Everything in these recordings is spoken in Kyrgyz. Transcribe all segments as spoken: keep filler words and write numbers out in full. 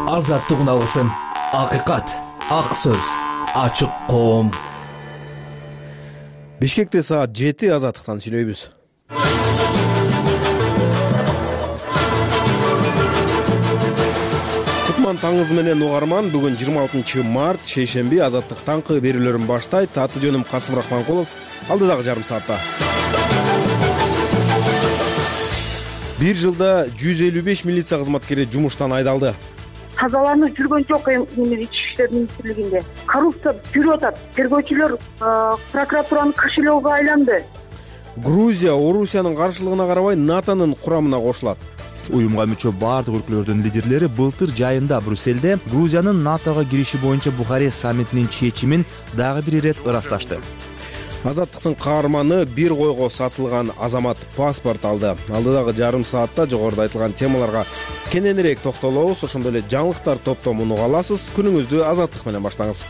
Азаттыгын алгысым, акыйкат, ак сөз, ачык коом. Бишкекте саат жети азаттыктан сүйлөйбүз. Кутман таңыңыз менен угарман. Бүгүн жыйырма алтынчы март шейшемби азаттык таңкы берүүлөрүн баштайт. Аты жөнүм Касым Рахманкулов. Алдыдагы жарым саатта. Бир жылда жүз элүү беш милиция кызматкери жумуштан айдалды. Тазаланып жүргөн жок Ички иштер министрлигинде. Коррупция жүрүп атат. Тергөөчүлөр прокуратуранын кошелегине айланды. Грузия Орусиянын каршылыгына карабай натонун курамына кошулат. Уюмга мүчө бардык өлкөлөрдүн лидерлери былтыр жайында Брюссельде Грузиянын натога кириши боюнча Бухарест саммитинин чечимин дагы бир ирет ырасташты. Азаттыктын каарманы бир койго сатылган азамат паспорт алды. Алдыдагы жарым саатта жогоруда айтылган темаларга кененирээк токтолобуз. Ошондой эле жаңылыктар топтомун уга аласыз. Күнүңүздү азаттык менен баштаңыз.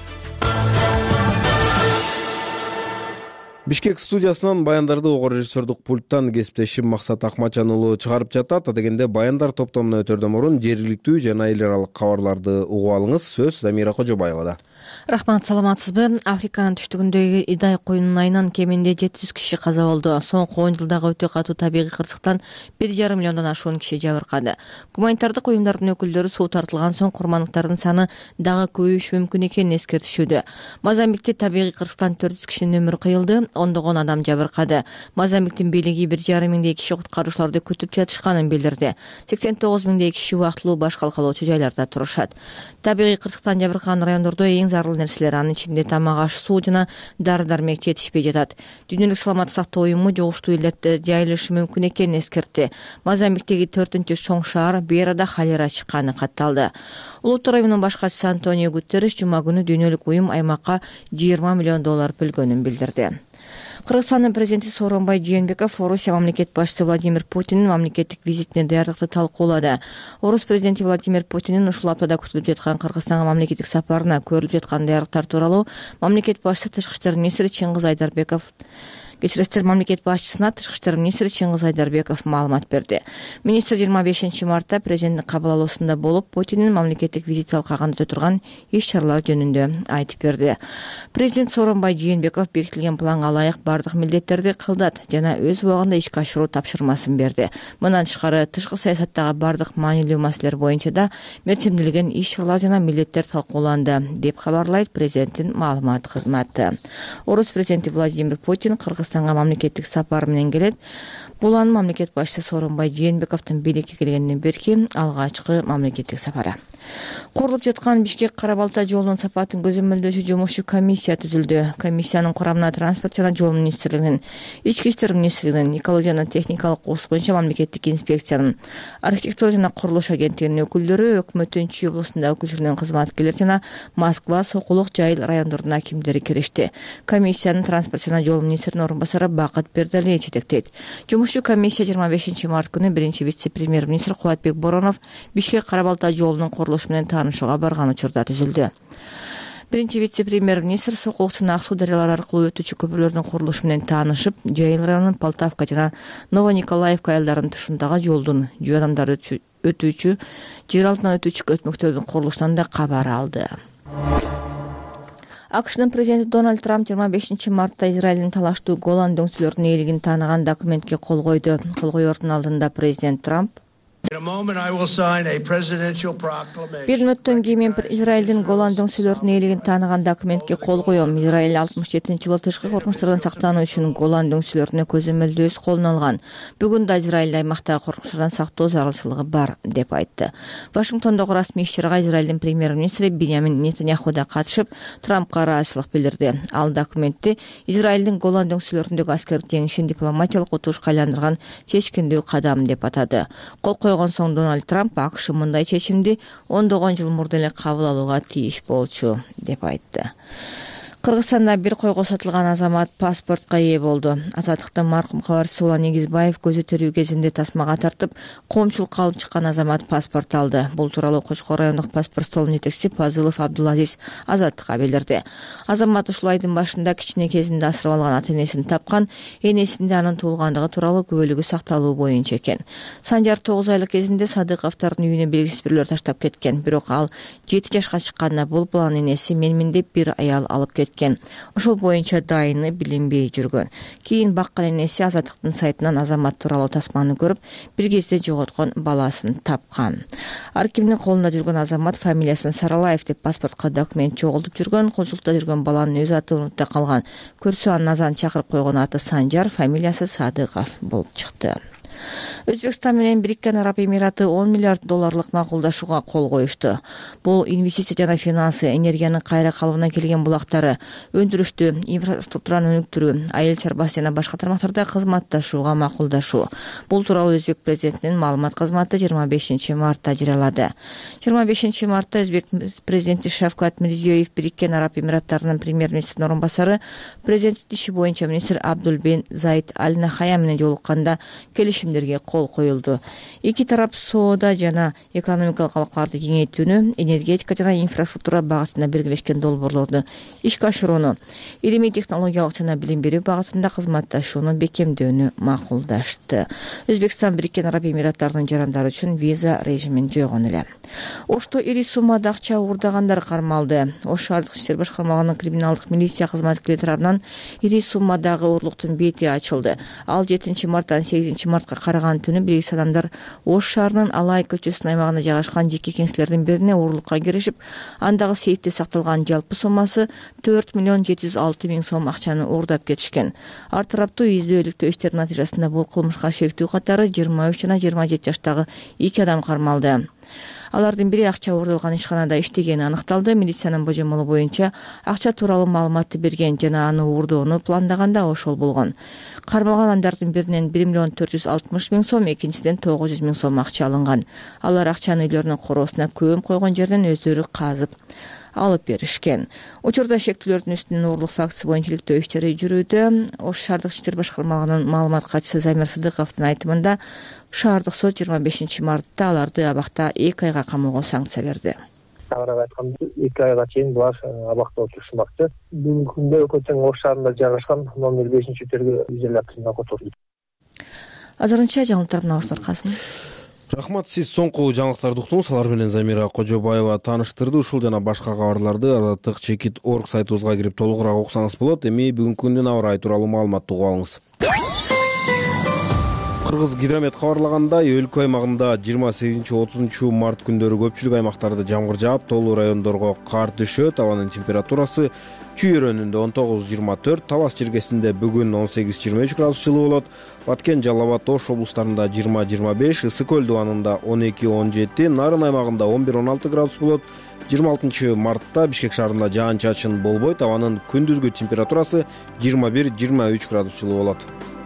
Бишкек студиясынан баяндарды угуу режиссердук пульттан кесиптешим Максат Акмачан уулу чыгарып жатат. Адегенде баяндар топтомуна өтөрдөн мурун жергиликтүү жана эл аралык кабарларды угуп алыңыз. Сөз Замира Кожобаевада. Рахмат, саламатсызбы? Африканын түштүгүндөгү Идай коюнунун айынан кеминде жети жүз киши каза болду. Соңку он жылдагы өтө катуу табигый кырсыктан бир жарым миллиондон ашуун киши жабыркады. Гуманитардык уюмдардын өкүлдөрү суу тартылган соң курмандыктардын саны дагы көбөйүшү мүмкүн экенин эскертишүүдө. Мозамбикте табигый кырсыктан төрт жүз кишинин өмүрү кыйылды, ондогон адам жабыркады. Мозамбиктин бийлиги бир жарым миңдей киши куткаруучуларды күтүп жатышканын билдирди. сексен тогуз миңдей киши убактылуу баш калкалоочу жайларда турушат. Табигый кырсыктан жабыркаган райондордо эң зарыл нерселер, анын ичинде тамак, аш, суу жана дары-дармек жетишпей жатат. Дүйнөлүк саламаттык сактоо уюму жугуштуу илдетти жайылышы мүмкүн экенин эскертти. Мозамбиктеги төртүнчү чоң шаар Берада холера чыкканы катталды. Улуттук уюмдун баш катчысы Антонио Гутерриш жума күнү дүйнөлүк уюм аймакка жыйырма миллион доллар бөлгөнүн билдирди. Кыргызстандын президенти Сооронбай Жээнбеков Орусия мамлекет башчысы Владимир Путиндин мамлекеттик визитине даярдыкты талкуулады. Орус президенти Владимир Путиндин ушул аптада күтүлүп жаткан Кыргызстанга мамлекеттик сапарына көрүлүп жаткан даярдыктар тууралуу мамлекет башчысы Тышкы иштер министри Чыңгыз Айдарбеков Кечиресиздер, мамлекет башчысына Тышкы иштер министри Чыңгыз Айдарбеков маалымат берди. Министр жыйырма бешинчи мартта президенттин кабыл алуусунда болуп, Путиндин мамлекеттик визит алкагында өтө турган иш-чаралар жөнүндө айтып берди. Президент Сооронбай Жээнбеков бекитилген планга ылайык бардык милдеттерди кылдат жана өз убагында ишке ашыруу тапшырмасын берди. Мындан тышкары тышкы саясаттагы бардык маанилүү маселелер боюнча да мерчимдилген иш-чаралар жана милдеттер талкууланды, деп кабарлайт президенттин маалымат кызматы. Орус президенти Владимир Путин Кыргызстанга мамлекеттик сапар менен келет. Бул анын мамлекет башчысы Сооронбай Жээнбековдун бийликке келгенден берки алгачкы мамлекеттик сапары. Курулуп жаткан Бишкек Кара Балта жолунун сапатын көзөмөлдөөчү жумушчу комиссия түзүлдү. Комиссиянын курамына транспорт жана жол министрлигинин, Ички иштер министрлигинин, экология жана техникалык курс боюнча мамлекеттик инспекциянын, архитектура жана курулуш агенттигинин өкүлдөрү, өкмөттүн Чүй облусунда өкүлчүлүгүнүн кызматкерлери жана Москва, Сокулук, Жайыл райондордунун акимдери киришти. Комиссиянын транспорт жана жол министринин орун басары Бакыт Бердалиев жетектейт. Жумушчу комиссия жыйырма бешинчи март күнү биринчи вице-премьер-министр Кубатбек Боронов Бишкек Кара Балта жолунун курулушу менен таанышууга барган учурда түзүлдү. Биринчи вице-премьер-министр Сокулук жана Ак суу дарыялары аркылуу өтүүчү көпүрлөрдүн курулушу менен таанышып, Жайыл районунун Полтавка жана Новониколаевка айылдарынын тушундагы жолдун жөө адамдары өтүүчү, жер алтынан өтүүчү өтмөктөрдүн курулушунан да кабар алды. АКШнын президенти Дональд Трамп жыйырма бешинчи мартта Израилдин талаштуу Голан дөңсөлөрүнүн ээлигин тааныган документке кол койду. Кол коердун алдында президент Трамп Бир мүнөттөн кийин мен Израилдин Голан дөңсөлөрүнүн ээлигин тааныган документке кол коем. Израиль алтымыш жетинчи жылы тышкы коркунучтардан сактануу үчүн Голан дөңсөлөрүнө көзөмөлдөө өз колуна алган. Бүгүн да Израиль аймактагы коркунучтардан сактоо зарылчылыгы бар, деп айтты. Вашингтондогу расмий иш-чарага Израилдин премьер-министри Биньямин Нетаньяху да катышып, Трампка ыраазычылык билдирди. Ал документти Израилдин Голан дөңсөлөрүндөгү аскердик жеңишин дипломатиялык утушка айландырган чечкиндүү кадам деп атады. Кол койгон соң Дональд Трамп АКШ мындай чечимди ондогон жыл мурда эле кабыл алууга тийиш болчу, деп айтты. Кыргызстанда бир койго сатылган азамат паспортко ээ болду. Азаттыктын маркум кабарчысы Улан Негизбаев көзү терүү кезинде тасмага тартып, коомчулукка алып чыккан азамат паспорт алды. Бул тууралуу Кочкор райондук паспорт столунун жетекчиси Пазылов Абдулазиз Азаттыкка билдирди. Азамат ушул айдын башында кичине кезинде асырап алган ата-энесин тапкан, энесинде анын туулгандыгы тууралуу күбөлүгү сакталуу боюнча экен. Санжар тогуз айлык кезинде Садыковдордун үйүнө белгисиз бирөөлөр таштап кеткен. Бирок ал жети жашка чыкканда бул баланын энеси менмин деп бир аял алып кеткен. Ошол боюнча дайыны билинбей жүргөн. Кийин баккан энеси Азаттыктын сайтынан азамат тууралуу тасманы көрүп, бир кезде жоготкон баласын тапкан. Ар кимдин колунда жүргөн азамат фамилиясын Саралаев деп паспортко документ чогултуп жүргөн, консултта жүргөн баланын өз аты унутта калган. Көрсө анын азан чакырып койгон аты Санжар, фамилиясы Садыков болуп чыкты. Өзбекстан менен Бириккен Араб Эмираты он миллиард долларлык макулдашууга кол коюшту. Бул инвестиция жана финансы, энергиянын кайра калыбына келген булактары, өндүрүштү, инфраструктураны өнүктүрүү, айыл чарбасы жана башка тармактарда кызматташууга макулдашуу. Бул тууралуу Өзбек президентинин маалымат кызматы жыйырма бешинчи мартта жарыялады. жыйырма бешинчи мартта Өзбек президенти Шавкат Мирзиёев Бириккен Араб Эмираттарынын премьер-министринин орун басары, президенттик иши боюнча министр Абдул бен Заид Аль Нахая менен жолукканда келишимдерге кол коюлду. Эки тарап соода жана экономикалык алакаларды кеңейтүүнү, энергетика жана инфраструктура багытында биргелешкен долбоорлорду ишке ашырууну, илимий технологиялык жана билим берүү багытында кызматташууну бекемдөөнү макулдашты. Өзбекстан Бириккен Араб Эмираттарынын жарандары үчүн виза режимин жойгон эле. Ошто ири суммада акча уурдагандар кармалды. Ош шаардык иштер башкармалыгынын криминалдык милиция кызматкерлери тарабынан ири суммадагы урурлуктун бети ачылды. Ал жетинчи марттан сегизинчи мартка караган түнү белгисиз адамдар Ош шаарынын Алай көчөсүнүн аймагында жайгашкан жеке кеңселердин бирине урурлукка киришип, андагы сейфте сакталган жалпы суммасы төрт миллион жети жүз алты миң сом акчаны уурдап кетишкен. Ар тараптуу издөө-иликтөө иштеринин натыйжасында бул кылмышка шектүү катары жыйырма үч жана жыйырма жети жаштагы эки адам кармалды. Алардын бири акча уурдалган ишканада иштегени аныкталды. Милициянын божомолу боюнча акча тууралуу маалыматты берген жана аны уурдоону пландаганда ошол болгон. Кармалгандардын биринен бир миллион төрт жүз алтымыш миң сом, экинчисинен тогуз жүз миң сом акча алынган. Алар акчаны үйлөрүнүн короосуна көм койгон жерден өздөрү казып алып беришкен. Учурда шектүүлөрдүн үстүнөн уурлук фактысы боюнча иликтөө иштери жүрүүдө. Ош шаардык иштер башкармалыгынын маалымат катчысы Замир Сыдыковдун айтымында, шаардык сот жыйырма бешинчи мартта аларды абакта эки айга камоого санкция берди. Тагыраак айтканда эки айга чейин булар абакта отурушмакчы. Бүгүнкү күндө Көчөң Ош шаарында жайгашкан номер бешинчи үтөргө изоляторуна которулду. Азырынча жаңылыктар мына ушулар Касым. Рахмат, сиз соңку жаңылыктарды уктуңуз. Алар менен Замира Кожобаева тааныштырды. Ушул жана башка кабарларды азаттык чекит точка орг сайтыбызга кирип толугураак окусаңыз болот. Эми бүгүнкү күндүн аба ырайы тууралуу маалыматты угуп алыңыз. Кыргыз гидромет кабарлагандай, өлкө аймагында жыйырма сегизинчи отузунчу март күндөрү көпчүлүк аймактарда жамгыр жаап, тоолуу райондорго кар түшөт. Абанын температурасы Чүй-Өрөнүндө он тогуз жыйырма төрт, Талас жергесинде бүгүн он сегиз жыйырма үч градус жылуу болот. Баткен, Жалал абад, Ош облустарында жыйырма жыйырма беш, Ысык көл дубанында он эки он жети, Нарын аймагында он бир он алты градус болот. жыйырма алтынчы мартта Бишкек шаарында жаан-чачын болбойт. Абанын күндүзгү температурасы жыйырма бир жыйырма үч градус жылуу болот.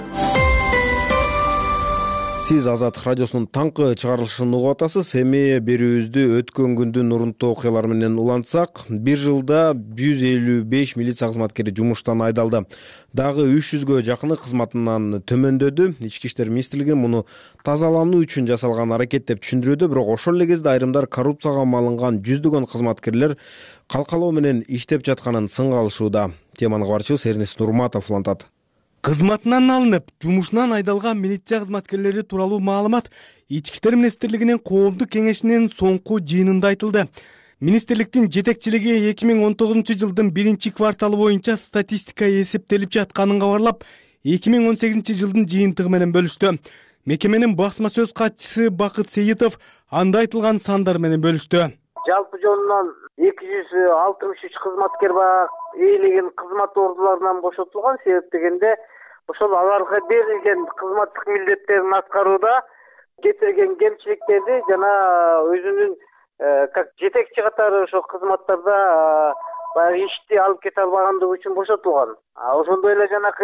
Сиз Азаттык радиосунун таңкы чыгарылышын угуп атасыз. Эми берүүбүздү өткөн күндүн урунттуу окуялары менен улантсак, бир жылда жүз элүү беш милиция кызматкери жумуштан айдалды. Дагы үч жүзгө жакыны кызматынан төмөндөдү. Ички иштер министрлиги муну тазалануу үчүн жасалган аракет деп түшүндүрүүдө, бирок ошол эле кезде айрымдар коррупцияга малынган жүздөгөн кызматкерлер калкалоо менен иштеп жатканын сынга алышууда. Теманы кабарчыбыз Эрнест Нурматов улантат. Кызматынан алынып, жумушунан айдалган милиция кызматкерлери тууралуу маалымат Ички иштер министрлигинин коомдук кеңешинин соңку жыйынында айтылды. Министрликтин жетекчилиги эки миң он тогузунчу жылдын биринчи кварталы боюнча статистика эсептелип жатканын кабарлап, эки миң он сегизинчи жылдын жыйынтыгы менен бөлүштү. Мекеменин басма сөз катчысы Бакыт Сейитов анда айтылган сандар менен бөлүштү. Жалпы жонунан эки жүз алтымыш үч кызматкер бар, ээлеген кызмат ордуларынан бошотулган. Себеп дегенде ошол аларга берилген кызматтык милдеттерин аткарууда кетирген кемчиликтерди жана өзүнүн как жетекчи катары ошол кызматтарда баягы ишти алып кете албагандыгы үчүн бошотулган. Ошондой эле жанакы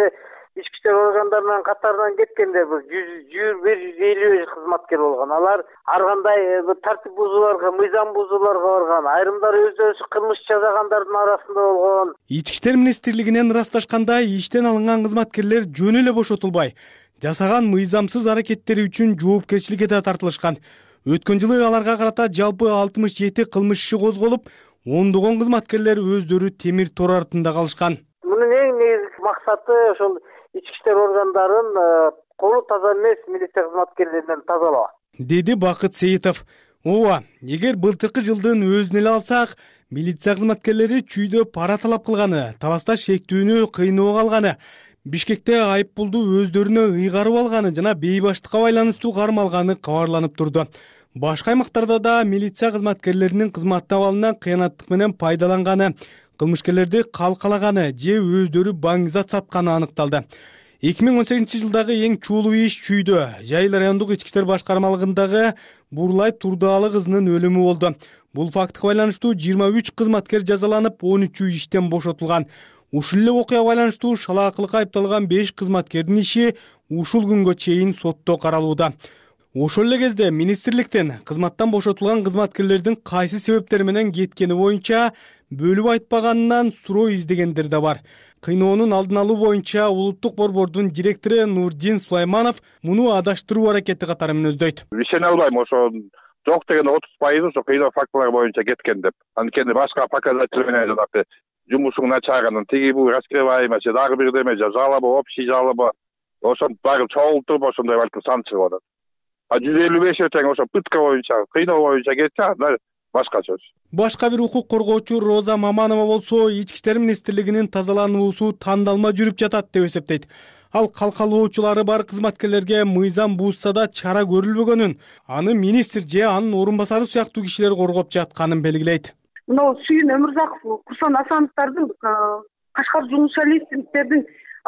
ички иштер органдарынын катарынан кеткенде бир жүз бир жүз элүү кызматкер болгон. Алар ар кандай тартип бузууларга, мыйзам бузууларга барган, айрымдары өздөрү кылмыш жасагандардын арасында болгон. Ички иштер министрлигинен ырасташкандай, иштен алынган кызматкерлер жөн эле бошотулбай, жасаган мыйзамсыз аракеттери үчүн жоопкерчиликке да тартылышкан. Өткөн жылы аларга карата жалпы алтымыш жети кылмыш иши козголуп, ондогон кызматкерлер өздөрү темир тор артында калышкан. Мунун эң негизги максаты ошол ички иштер органдарын колу таза эмес милиция кызматкерлеринен тазалоо, деди Бакыт Сейитов. Ооба, эгер былтыркы жылдын өзүн эле алсак, милиция кызматкерлери чүйдө пара талап кылганы, таласта шектүүнү кыйноого алганы, Бишкекте айып пулду өздөрүнө ыйгарып алганы жана бейбаштыкка байланыштуу кармалганы кабарланып турду. Башка аймактарда да милиция кызматкерлеринин кызмат абалынан кыянаттык менен пайдаланганы, кылмышкерлерди калкалаганы же өздөрү баңгизат сатканы аныкталды. эки миң он сегизинчи жылдагы эң чуулуу иш Чүйдө, Жайыл райондук ички иштер башкармалыгындагы Бурлай Турдаалы кызынын өлүмү болду. Бул фактка байланыштуу жыйырма үч кызматкер жазаланып, он үчү иштен бошотулган. Ушул эле окуяга байланыштуу шалаакылыкка айыпталган беш кызматкердин иши ушул күнгө чейин сотто каралууда. Ошол эле кезде министрликтен кызматтан бошотулган кызматкерлердин кайсы себептер менен кеткени боюнча бөлүп айтпаганынан суроо издегендер да бар. Кыйноонун алдын алуу боюнча улуттук борбордун директору Нурдин Сулайманов муну адаштыруу аракети катары мүнөздөйт. Ишене албайм, ошо жок деген отуз пайызы ошо кыйноо фактылары боюнча кеткен деп. Анткени башка показатель менен жанагы жумушуң начарынын тиги бул раскрываемость, дагы бирдеме жалоба, общий жалоба, ошо баары чогултуруп ошондой балким сан чыгып атат. А жүз элүү беш тең ошо пытка боюнча, кыйноо боюнча кетсе, анда башка сөз. Башка бир укук коргоочу Роза Маманова болсо, ички иштер министрлигинин тазалануусу тандалма жүрүп жатат деп эсептейт. Ал калкалоочулары бар кызматкерлерге мыйзам бузса да чара көрүлбөгөнүн, аны министр же анын орун басары сыяктуу кишилер коргоп жатканын белгилейт. Мына Сүйүн Өмүрзаков, Курсан Асановдордун, Кашкар журналисттердин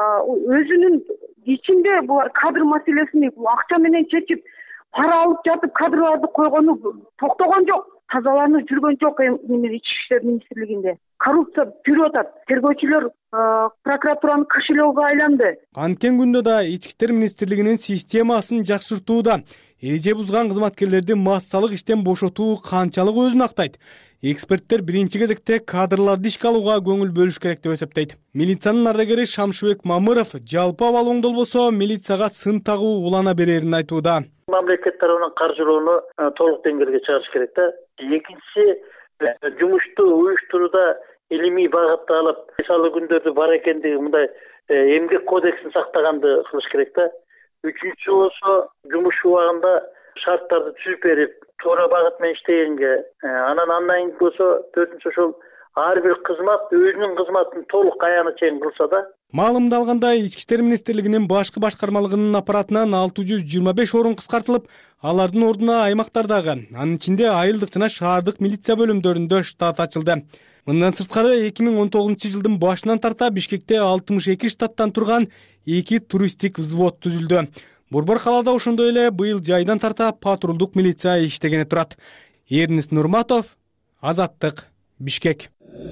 өзүнүн ичинде булар кадр маселесин акча менен чечип, пара алып жатып кадрларды койгону токтогон жок. Тазаланып жүргөн жок ички иштер министрлигинде. Коррупция жүрүп атат. Тергөөчүлөр прокуратуранын кошелегине айланды. Анткен күндө да ички иштер министрлигинин системасын жакшыртууда эреже бузган кызматкерлерди массалык иштен бошотуу канчалык өзүн актайт. Эксперттер биринчи кезекте кадрларды ишке алууга көңүл бөлүш керек деп эсептейт. Милициянын ардагери Шамшыбек Мамыров жалпы абал оңдолбосо милицияга сын тагуу улана берерин айтууда. Мамлекет тарабынан каржылоону толук деңгээлге чыгарыш керек да. Экинчиси, жумушту уюштурууда илимий багытты алып, мисалы күндөрдү бар экендиги мындай эмгек кодексин сактаганды кылыш керек да. Үчүнчүсү болсо жумуш убагында шарттарды түзүп берип, туура багыт менен иштегенге, анан андан кийин болсо төртүнчү ошол ар бир кызмат өзүнүн кызматын толук аяна чейин кылса да. Маалымда алганда ички иштер министрлигинин башкы башкармалыгынын аппаратынан алты жүз жыйырма беш орун кыскартылып, алардын ордуна аймактардагы, анын ичинде айылдык жана шаардык милиция бөлүмдөрүндө штат ачылды. Мындан сырткары эки миң он тогузунчу жылдын башынан тарта Бишкекте алтымыш эки штаттан турган эки туристтик взвод түзүлдү. Борбор калаада ошондой эле быйыл жайдан тарта патрулдук милиция иштегени турат. Эрнест Нурматов, Азаттык, Бишкек.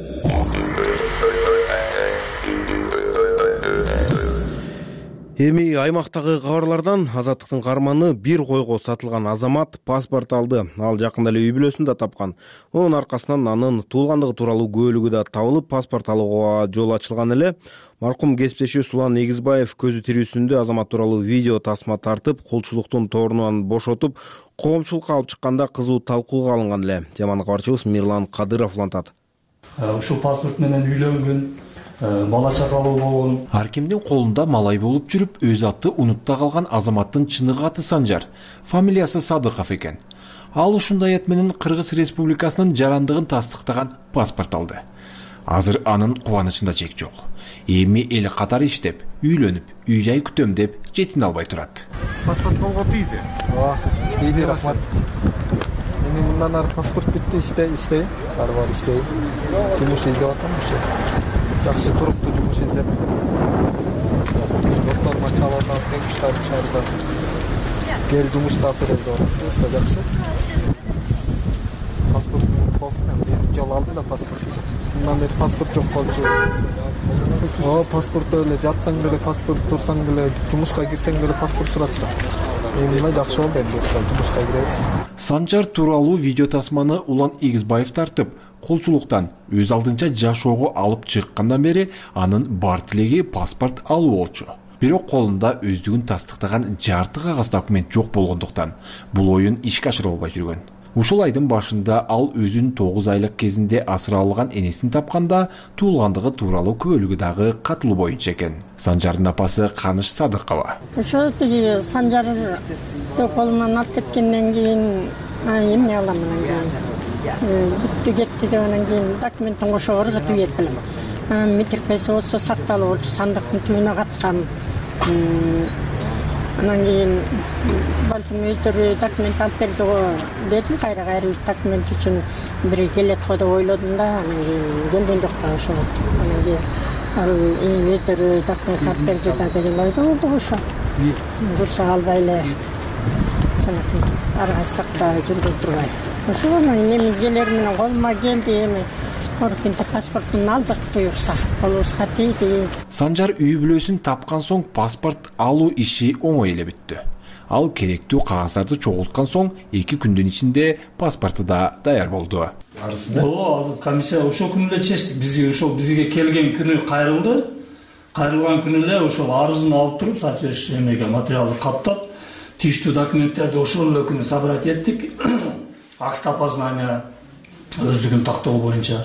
Эми аймактагы кабарлардан Азаттыктын каарманы бир койго сатылган азамат паспорт алды. Ал жакында эле үй бүлөсүндө тапкан. Онун аркасынан анын туулгандыгы тууралуу күбөлүгү да табылып, паспорт алууга жол ачылган эле. Маркум кесиптеши Сулан Эгизбаев көзү тирүүсүндө азамат тууралуу видео тасма тартып, кулчулуктун тоорунан бошотуп, коомчулукка алып чыкканда кызуу талкууга алынган эле. Теманы кабарчыбыз Мирлан Кадыров улантат. Ушул паспорт менен үйлөнгөн, бала чакалуу болгон. Ар кимдин колунда малай болуп жүрүп, өз аты унутта калган азаматтын чыныгы аты Санжар, фамилиясы Садыков экен. Ал ушундай эт менен Кыргыз Республикасынын жарандыгын тастыктаган паспорт алды. Азыр анын кубанычында чек жок. Эми эл катары иштеп, үйлөнүп, үй жай күтөм деп жетин албай турат. Паспорт колго тийди. Ооба, тийди, рахмат. Менин мындан ары паспорт бүттү, иште, иштейм, шаар бар иштейм. Жумуш издеп атам ушу. Жакшы туруктуу жумуш издеп. Досторума чалып атам, жумуштар чыгарда. Кел жумуш таптыр деп атам. Ушу жакшы. Паспорт болсун, эми жол алдым да паспорт. мындан бери паспорт жок болчу. Ооба, паспортто эле жатсаң деле паспорт, турсаң деле, жумушка кирсең деле паспорт сурачкан. Эми жакшы болду, энди жумушка киребиз. Санжар тууралуу видео тасманы Улан Игизбаев тартып, колчулуктан өз алдынча жашоого алып чыккандан бери анын бар тилеги паспорт алуу болчу. Бирок колунда өздүгүн тастыктаган жарты кагаз документ жок болгондуктан бул оюн ишке ашыра албай жүргөн. Ушул айдын башында ал өзүн тогуз айлык кезинде асырап алган энесин тапканда туулгандыгы тууралуу күбөлүгү дагы катылуу боюнча экен. Санжардын апасы Каныш Садыкова. Ошо тиги Санжарды колуман алып кеткенден кийин эмне кылам анан бүттү кетти деп анан кийин документтин кошо ыргытып кеткилим. Метиркеси болсо сакталып болчу, сандыктын түбүнө каткам. Анан кийин балким өздөрү документ алып берди го дедим, кайра кайрылып документ үчүн бири келет го деп ойлодум да, анан кийин келген жок да ошо. Анан кийин ал өздөрү документ алып берди да деген ойдо болду ошо. Бурса албай эле ар кайсакта жүргөн турбай. Ошо анан эми келер менен колума келди, эми Оркинте паспортун алдык буюрса, колубузга тийди. Санжар үй бүлөсүн тапкан соң паспорт алуу иши оңой эле бүттү. Ал керектүү кагаздарды чогулткан соң эки күндүн ичинде паспорту да даяр болду. Ооба, комиссия ошол күнү эле чечтик. Бизге ошол бизге келген күнү кайрылды. Кайрылган күнү эле ошол арызын алып туруп, соответственно эмеге материалды каттап, тийиштүү документтерди ошол эле күнү собрать эттик. Акт опознания өздүгүн тактоо боюнча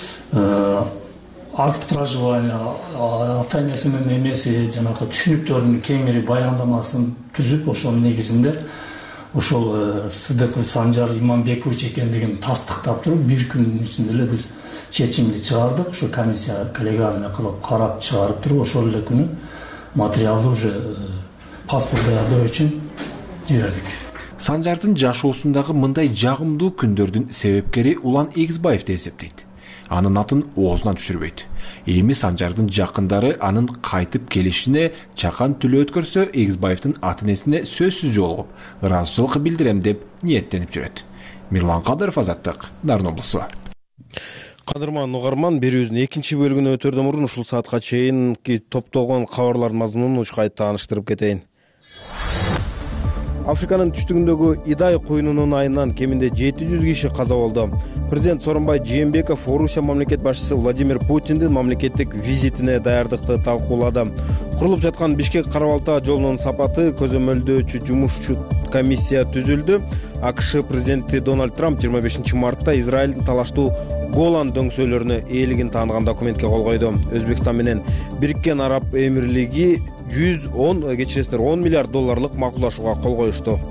акт проживания, ата энеси менен эмеси жанагы түшүнүктөрдүн кеңири баяндамасын түзүп, ошол негизинде ошол Сыдыков Санжар Иманбекович экендигин тастыктап туруп, бир күндүн ичинде эле биз чечимди чыгардык. Ошо комиссия коллегиальный кылып карап чыгарып туруп, ошол эле күнү материалды уже паспорт даярдоо үчүн жибердик. Санжардын жашоосундагы мындай жагымдуу күндөрдүн себепкери Улан Игизбаев деп эсептейт. Анын атын оозунан түшүрбөйт. Эми Санжардын жакындары анын кайтып келишине чакан түлөө өткөрсө, Игизбаевдин ата-энесине сөзсүз жолугуп, ыраазычылык билдирем деп ниеттенип жүрөт. Мирлан Кадыров, Азаттык, Нарын облусу. Кадырман угарман, берүүбүздүн экинчи бөлүгүнө өтөрдөн мурун ушул саатка чейинки топтолгон кабарлардын мазмунун учкай тааныштырып кетейин. Африканын түштүгүндөгү Идай куйунунун айынан кеминде жети жүз киши каза болду. Президент Сооронбай Жээнбеков Орусия мамлекет башчысы Владимир Путиндин мамлекеттик визитине даярдыкты талкуулады. Курулуп жаткан Бишкек Кара-Балта жолунун сапаты көзөмөлдөөчү жумушчу комиссия түзүлдү. АКШ президенти Дональд Трамп жыйырма бешинчи мартта Израилдин талаштуу Голан дөңсөөлөрүнө ээлигин тааныган документке кол койду. Өзбекстан менен Бириккен Араб Эмирлиги жүз он кечиресиздер он миллиард долларлык макулдашууга кол коюшту.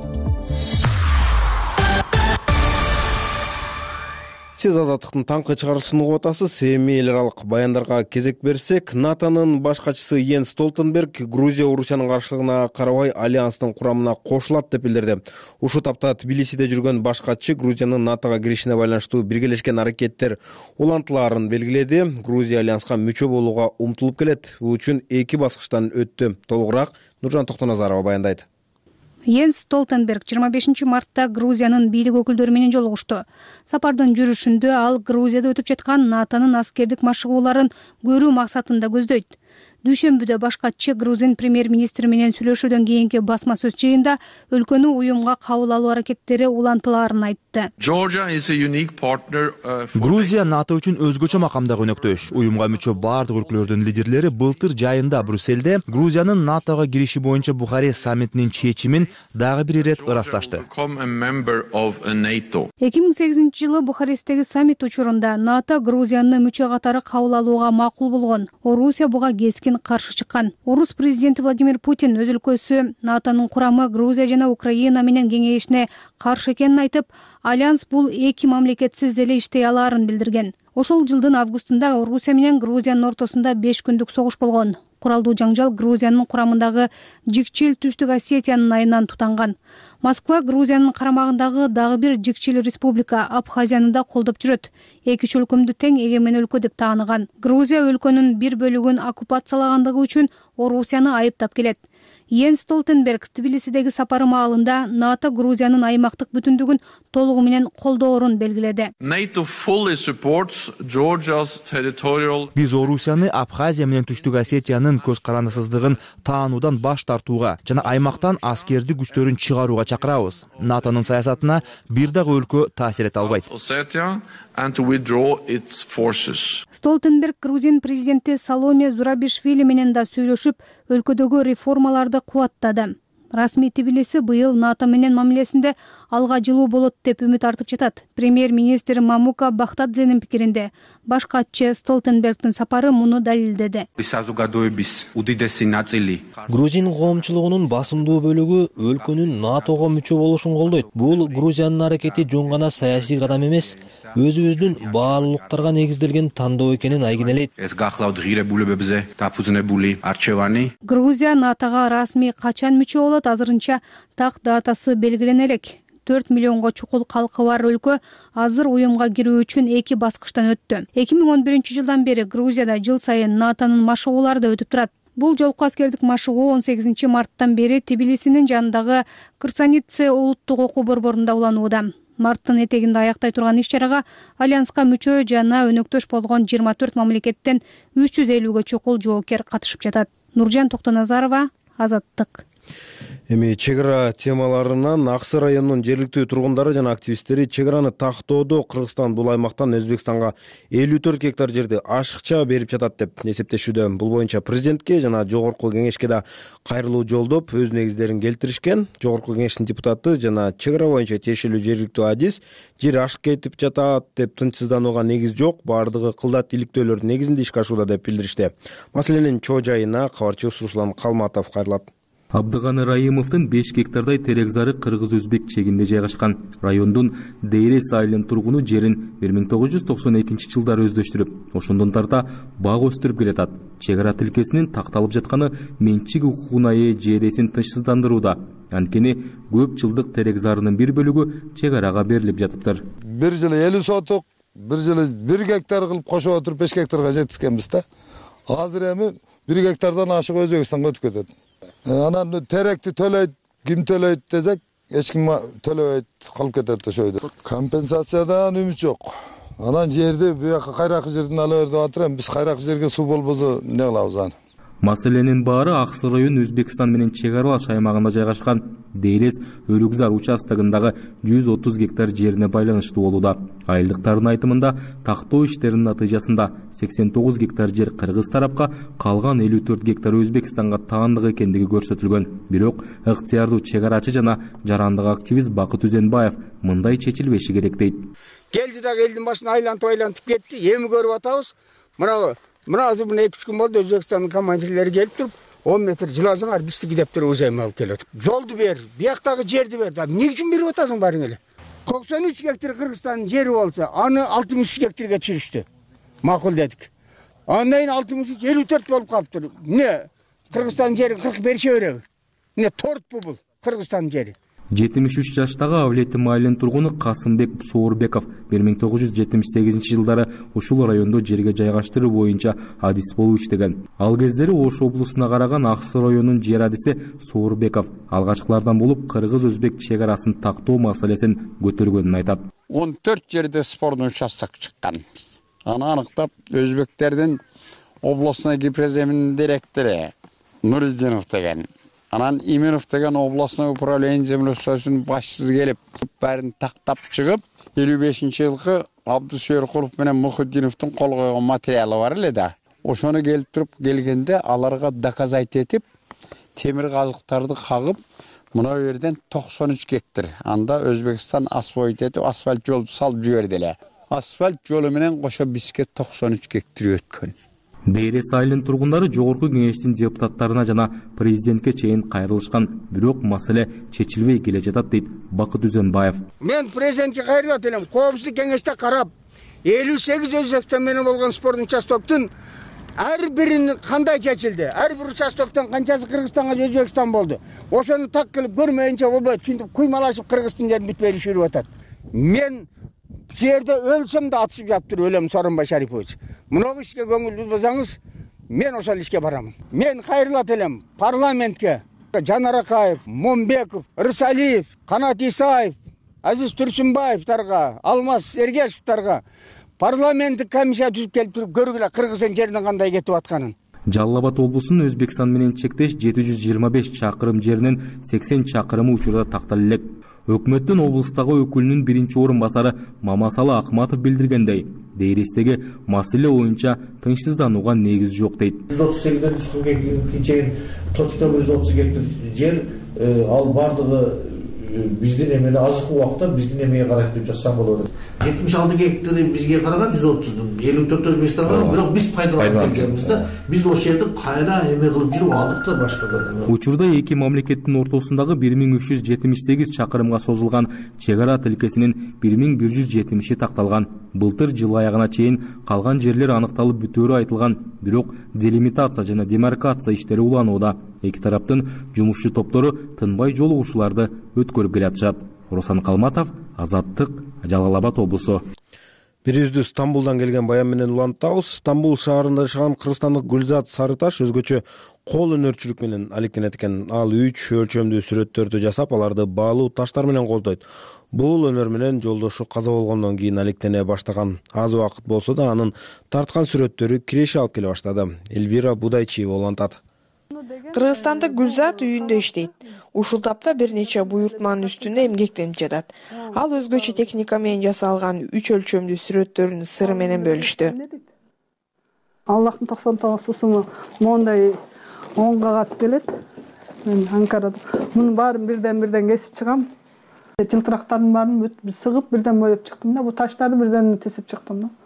Сиз Азаттыктын таңкы чыгарылышын угуп атасыз. Эми эл аралык баяндарга кезек берсек, НАТОнун баш катчысы Йенс Столтенберг Грузия Орусиянын каршылыгына карабай альянстын курамына кошулат деп билдирди. Ушул тапта Тбилисиде жүргөн баш катчы Грузиянын НАТОга киришине байланыштуу биргелешкен аракеттер улантылаарын белгиледи. Грузия альянска мүчө болууга умтулуп келет. Бул үчүн эки баскычтан өттү. Толугураак Нуржан Токтоназарова баяндайт. Йенс Столтенберг жыйырма бешинчи мартта Грузиянын бийлик өкүлдөрү менен жолугушту. Сапардын жүрүшүндө ал Грузияда өтүп жаткан НАТОнун аскердик машыгууларын көрүү максатында көздөйт. Дүйшөмбүдө баш катчы Грузин премьер-министри менен сүйлөшүүдөн кийинки басма сөз жыйында өлкөнү уюмга кабыл алуу аракеттери улантылаарын айтты. Грузия НАТО үчүн өзгөчө макамдагы өнөктөш. Уюмга мүчө бардык өлкөлөрдүн лидерлери былтыр жайында Брюссельде Грузиянын НАТОга кириши боюнча Бухарест саммитинин чечимин дагы бир ирет ырасташты. эки миң сегизинчи жылы Бухаресттеги саммит учурунда НАТО Грузияны мүчө катары кабыл алууга макул болгон. Орусия буга кескен каршы чыккан. Орус президенти Владимир Путин өз өлкөсү НАТОнун курамы Грузия жана Украина менен кеңейишине каршы экенин айтып, альянс бул эки мамлекетсиз эле иштей алаарын билдирген. Ошол жылдын августунда Орусия менен Грузиянын ортосунда беш күндүк согуш болгон. Куралдуу жаңжал Грузиянын курамындагы жикчил Түштүк Осетиянын айынан тутанган. Москва Грузиянын карамагындагы дагы бир жикчил республика Абхазияны да колдоп жүрөт. Эки өлкөмдү тең эгемен өлкө деп тааныган. Грузия өлкөнүн бир бөлүгүн оккупациялагандыгы үчүн Орусияны айыптап келет. Йенс Столтенберг Тбилисидеги сапары маалында НАТО Грузиянын аймактык бүтүндүгүн толугу менен колдоорун белгиледи. NATO fully supports Georgia's territorial. Биз Орусияны Абхазия менен Түштүк Осетиянын көз карандысыздыгын таануудан баш тартууга жана аймактан аскердик күчтөрүн чыгарууга чакырабыз. НАТОнун саясатына бир дагы өлкө таасир эте албайт. And to withdraw its forces. Столтенберг Грузин президенти Саломе Зурабишвили менен да сүйлөшүп, өлкөдөгү реформаларды кубаттады. Расмий Тбилиси быйыл НАТО менен мамилесинде алга жылуу болот деп үмүт артып жатат. Премьер-министр Мамука Бахтадзенин пикиринде баш катчы Столтенбергдин сапары муну далилдеди. Грузин коомчулугунун басымдуу бөлүгү өлкөнүн НАТОго мүчө болушун колдойт. Бул Грузиянын аракети жөн гана саясий кадам эмес, өзүбүздүн баалуулуктарга негизделген тандоо экенин айгинелейт. Грузия НАТОго расмий качан мүчө болот азырынча так датасы белгилене элек. төрт миллионго чукул калкы бар өлкө азыр уюмга кирүү үчүн эки баскычтан өттү. эки миң он биринчи жылдан бери Грузияда жыл сайын НАТОнун машыгуулары да өтүп турат. Бул жолку аскердик машыгуу он сегизинчи марттан бери Тбилисинин жанындагы Кырсанице улуттук окуу борборунда уланууда. Марттын этегинде аяктай турган иш-чарага альянска мүчө жана өнөктөш болгон жыйырма төрт мамлекеттен үч жүз элүүгө чукул жоокер катышып жатат. Нуржан Токтоназарова, Азаттык. Эми чек ара темаларынан Аксы районунун жергиликтүү тургундары жана активисттери чек араны тактоодо Кыргызстан бул аймактан Өзбекстанга элүү төрт гектар жерди ашыкча берип жатат деп эсептешүүдө. Бул боюнча президентке жана жогорку кеңешке да кайрылуу жолдоп өз негиздерин келтиришкен. Жогорку кеңештин депутаты жана чек ара боюнча тиешелүү жергиликтүү адис жер ашык кетип жатат деп тынчсызданууга негиз жок, баардыгы кылдат иликтөөлөрдүн негизинде ишке ашууда деп билдиришти. Маселенин чоо жайына кабарчыбыз Руслан Калматов кайрылат. Абдыганы Раимовдун беш гектардай терек зары кыргыз-өзбек чегинде жайгашкан. Райондун Дейрес айылынын тургуну жерин бир миң тогуз жүз токсон экинчи жылдары өздөштүрүп, ошондон тарта бак өстүрүп келатат. Чек ара тилкесинин такталып жатканы менчик укугуна ээ жер ээсин тынчсыздандырууда. Анткени көп жылдык терек зарынын бир бөлүгү чек арага берилип жатыптыр. Бир жылы элүү сотук, бир жылы бир гектар кылып кошуп отуруп беш гектарга жеткизгенбиз да. Азыр эми бир гектардан ашык Өзбекстанга өтүп кетет. Анан теректи төлөйт, ким төлөйт десек, эч ким төлөбөйт, калып кетет ошойдо. Компенсациядан үмүт жок. Анан жерди буяка кайракы жерден ала бер деп атырам. Биз кайракы жерге суу болбосо эмне кылабыз аны? Маселенин баары Аксы район Өзбекстан менен чек аралаш аймагында жайгашкан Дейрес Өрүкзар участогундагы жүз отуз гектар жерине байланыштуу болууда. Айылдыктардын айтымында тактоо иштеринин натыйжасында сексен тогуз гектар жер кыргыз тарапка, калган элүү төрт гектар Өзбекстанга таандык экендиги көрсөтүлгөн. Бирок ыктыярдуу чек арачы жана жарандык активист Бакыт Үзенбаев мындай чечилбеши керек дейт. Келди дагы элдин башына айлантып айлантып кетти. Эми көрүп атабыз. Мына Мына азыр мына эки үч күн болду Өзбекстандын командирлери келип туруп, он метр жыласыңар биздики деп туруп өзөйм алып келет. Жолду бер, бияктагы жерди бер. Эмне үчүн берип атасың барың эле? токсон үч гектар Кыргызстандын жери болсо, аны алтымыш үч гектарга түшүрүштү. Макул дедик. Андан кийин алтымыш үч элүү төрт болуп калыптыр. Эмне Кыргызстандын жерин кырк берише береби? Эмне тортпу бул Кыргызстандын жери? жетимиш үч жаштагы Авлети майылынын тургуну Касымбек Соорбеков бир миң тогуз жүз жетимиш сегизинчи жылдары ушул райондо жерге жайгаштыруу боюнча адис болуп иштеген. Ал кездери Ош облусуна караган Аксы районунун жер адиси Соорбеков алгачкылардан болуп кыргыз-өзбек чек арасын тактоо маселесин көтөргөнүн айтат. он төрт жерде спорный участок чыккан. Аны аныктап өзбектердин областной гипроземинин директору Нуриддинов деген, анан Именов деген областной управление землеустройствосунун башчысы келип, бәрін тактап чыгып, элүү бешинчи жылкы Абдусуеркулов менен Мухиддиновдун кол койгон материалы бар эле да. Ошону келип туруп келгенде аларга доказать этип, темир казыктарды кагып, мына жерден токсон үч гектар. Анда Өзбекстан асфальт этип, асфальт жолду салып жиберди эле. Асфальт жолу менен кошо бизге токсон үч гектар өткөн. Дейрес айылынын тургундары жогорку кеңештин депутаттарына жана президентке чейин кайрылышкан, бирок маселе чечилбей келе жатат дейт Бакыт Үзенбаев. Мен президентке кайрылат элем. Коопсуздук кеңеште карап, элүү сегиз Өзбекстан менен болгон спорный участоктун ар бирин кандай чечилди? Ар бир участоктон канчасы Кыргызстанга, Өзбекстан болду? Ошону так кылып көрмөйүнчө болбойт. Чүнтүп куймалашып Кыргыздын жерин бүтпөй жүрүп атат. Мен жерде өлсөм да атышып жатыптыр өлөм Сооронбай Шарипович. Мынау ишке көңүл бурбасаңыз, мен ошол ишке барамын. Мен кайрылат элем парламентке, Жанар Акаев, Момбеков, Рысалиев, Канат Исаев, Азиз Турсунбаевдарга, Алмаз Эргешевдарга парламенттик комиссия түзүп келип туруп көргүлө Кыргызстан жеринин кандай кетип атканын. Жалал Абад облусунун Өзбекстан менен чектеш жети жүз жыйырма беш чакырым жеринин сексен чакырымы учурда тактала элек. Өкмөттүн облустагы өкүлүнүн биринчи орун басары Мамасалы Акматов билдиргендей, дейрестеги маселе боюнча тынчсызданууга негиз жок дейт. жүз отуз сегизден жүз кырк экиге чейин точка жүз отуз гектар жер, ал бардыгы биздин эмеде азыркы убакта биздин эмеге карайт деп жазсам болот. жетимиш алты гектары бизге караган жүз отуздун элүү төрт Өзбекстанга караган, бирок биз пайдаланып келебиз да. Биз ошол жерди кайра эме кылып жүрүп алдык да башкадан. Учурда эки мамлекеттин ортосундагы бир миң үч жүз жетимиш сегиз чакырымга созулган чек ара тилкесинин бир миң бир жүз жетимиши такталган. Былтыр жыл аягына чейин калган жерлер аныкталып бүтөөрү айтылган, бирок делимитация жана демаркация иштери уланууда. Эки тараптын жумушчу топтору тынбай жолугушууларды өткөрүп келатышат. Руслан Калматов, Азаттык, Жалал Абад облусу. Бирибизди Стамбулдан келген баян менен улантабыз. Стамбул шаарында жашаган кыргызстандык Гүлзат Сарыташ өзгөчө кол өнөрчүлүк менен алектенет экен. Ал үч өлчөмдүү сүрөттөрдү жасап, аларды баалуу таштар менен колдойт. Бул өнөр менен жолдошу каза болгондон кийин алектене баштаган. Аз убакыт болсо да анын тарткан сүрөттөрү киреше алып келе баштады. Эльвира Будайчиева улантат. Кыргызстандык Гүлзат үйүндө иштейт. Ушул тапта бир нече буйртманын үстүндө эмгектенип жатат. Ал өзгөчө техника менен жасалган үч өлчөмдүү сүрөттөрүн сыры менен бөлүштү. Аллахтын токсон тогуз сусуну моундай он кагаз келет. Мен Анкарада мунун баарын бирден-бирден кесип чыгам. Жылтырактардын баарын сыгып бирден боеп чыктым да, бу таштарды бирден тесип чыктым да.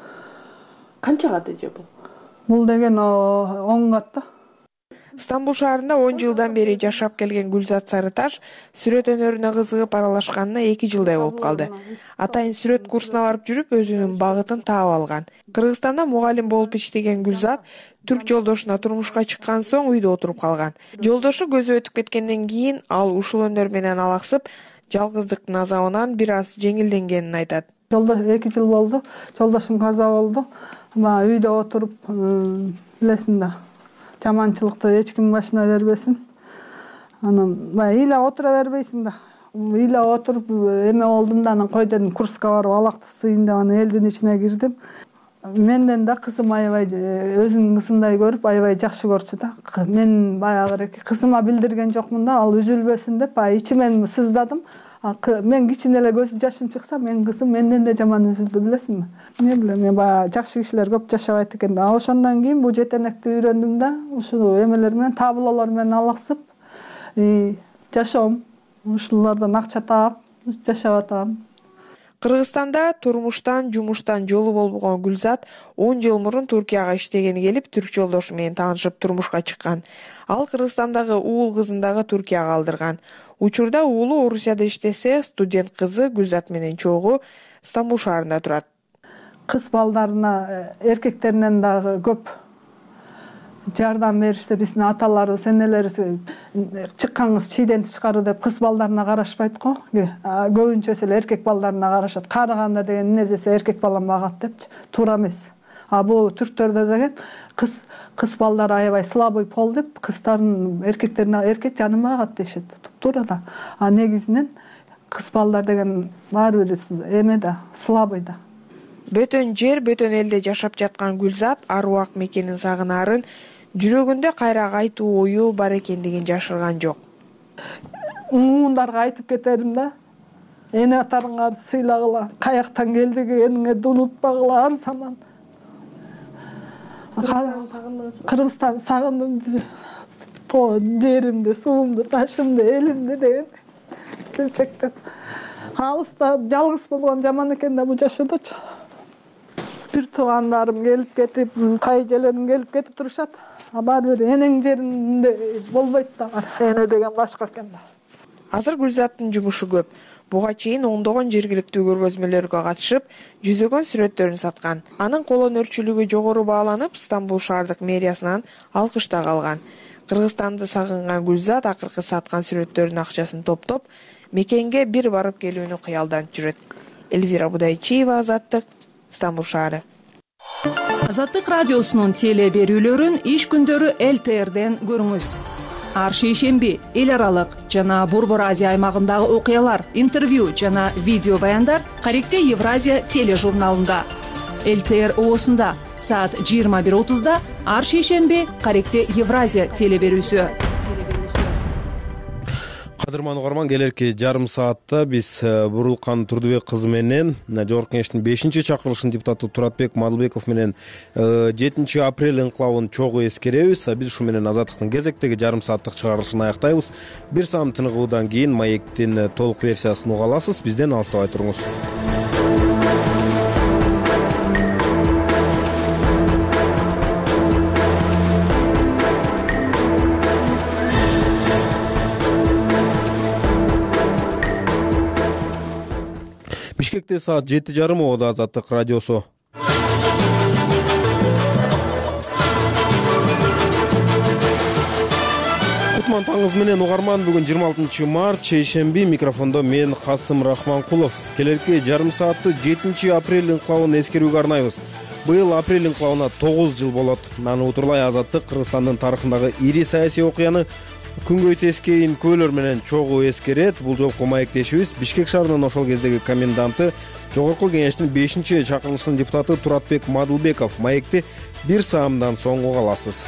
Канча кат эже бул? Бул деген он кат да. Стамбул шаарында он жылдан бери жашап келген Гүлзат Сарыташ сүрөт өнөрүнө кызыгып аралашканына эки жылдай болуп калды. Атайын сүрөт курсуна барып жүрүп, өзүнүн багытын таап алган. Кыргызстанда мугалим болуп иштеген Гүлзат түрк жолдошуна турмушка чыккан соң үйдө отуруп калган. Жолдошу көзү өтүп кеткенден кийин ал ушул өнөр менен алаксып, жалгыздыктын азабынан бир аз жеңилденгенин айтат. Жолдош эки жыл болду. Жолдошум каза болду. Ма үйдө отуруп, билесиң да, жаманчылыкты эч ким башына бербесин. Анан баягы ыйлап отура бербейсиң да. Ыйлап отуруп эме болдум да, анан кой дедим, курска барып алакты сыйын деп анан элдин ичине кирдим. Менден да кызым аябай өзүнүн кызындай көрүп, аябай жакшы көрчү да. Мен баягы кызыма билдирген жокмун да, ал үзүлбөсүн деп, баягы ичимен сыздадым. Мен кичине эле көз жашым чыкса, мен кызым менден да жаман үзүлдү, билесиңби? Не билем, мен баягы жакшы кишилер көп жашабайт экен да. Ошондон кийин бул жетенекти үйрөндүм да, ушул эмелер менен, таблолор менен алаксып жашоом. Ушулардан акча таап, жашап атам. Кыргызстанда турмуштан, жумуштан жолу болбогон Гүлзат он жыл мурун Туркияга иштегени келип, түрк жолдошу менен таанышып турмушка чыккан. Ал Кыргызстандагы уул кызын дагы Туркияга алдырган. Учурда уулу Орусияда иштесе, студент кызы Гүлзат менен чогуу Стамбул шаарында турат. Кыз балдарына эркектеринен дагы көп жардам беришсе, биздин аталарыбыз, энелерибиз чыккаңыз чийден тышкары деп кыз балдарына карашпайт го. Көбүнчөсү эле эркек балдарына карашат. Карыганда деген эмне десе эркек балам багат депчи. Туура эмес. А бул түрктөрдө деген кыз кыз балдар аябай слабый пол деп, кыздардын эркектерине эркек жанын багат дешет. Туура да. А негизинен кыз балдар деген баары бир эме да, слабый да. Бөтөн жер, бөтөн элде жашап жаткан Гүлзат аруак мекенин сагынаарын, жүрөгүндө кайра кайтуу ою бар экендигин жашырган жок. Муундарга айтып кетерим да. Эне атарыңарды сыйлагыла, каяктан келдигиңерди унутпагыла ар заман. Кыргызстан сагындым, жеримди, суумду, ташымды, элимди деген келчектен. Алыста жалгыз болгон жаман экен да бул жашоодочу. Бир туугандарым келип кетип, кайжелерим келип кетип турушат. А баары бир энең жеринде болбойт да. Эне деген башка экен да. Азыр Гүлзаттын жумушу көп. Буга чейин ондогон жергиликтүү көргөзмөлөргө катышып, жүзөгөн сүрөттөрүн саткан. Анын кол өнөрчүлүгү жогору бааланып, Стамбул шаардык мэриясынан алкыш да алган. Кыргызстанды сагынган Гүлзат акыркы саткан сүрөттөрүнүн акчасын топтоп, мекенге бир барып келүүнү кыялданып жүрөт. Эльвира Будайчиева, Азаттык, Стамбул шаары. Азаттык радиосунун теле берүүлөрүн иш күндөрү эл тэ эрден көрүңүз. ар шейшемби эл аралык жана Борбор Азия аймагындагы окуялар, интервью жана видео баяндар Каректе Евразия тележурналында. эл тэ эр оосунда саат жыйырма бир отузда ар шейшемби Каректе Евразия телеберүүсү. Кадырман угарман, келерки жарым саатта биз Бурулкан Турдубек кызы менен Жогорку Кеңештин бешинчи чакырылышынын депутаты Туратбек Мадылбеков менен жетинчи апрель инкылабын чогуу эскеребиз. Биз ушу менен Азаттыктын кезектеги жарым сааттык чыгарылышын аяктайбыз. Бир саам тыныгуудан кийин маектин толук версиясын уга аласыз. Бизден алыстабай туруңуз. Бишкекте саат жети жарым обода Азаттык радиосу. Кутман таңыз менен угарман, бүгүн жыйырма алтынчы март шейшемби, микрофондо мен Касым Рахманкулов. Келерки жарым саатты жетинчи апрель инкылабын эскерүүгө арнайбыз. Быйыл апрель инкылабына тогуз жыл болот. Аны утурлай Азаттык Кыргызстандын тарыхындагы ири саясий окуяны күнгөй тескейин көөлөр менен чогуу эскерет. Бул жолку маектешибиз Бишкек шаарынын ошол кездеги коменданты, Жогорку Кеңештин бешинчи чакырылышынын депутаты Туратбек Мадылбеков. Маекти бир саамдан соң уга аласыз.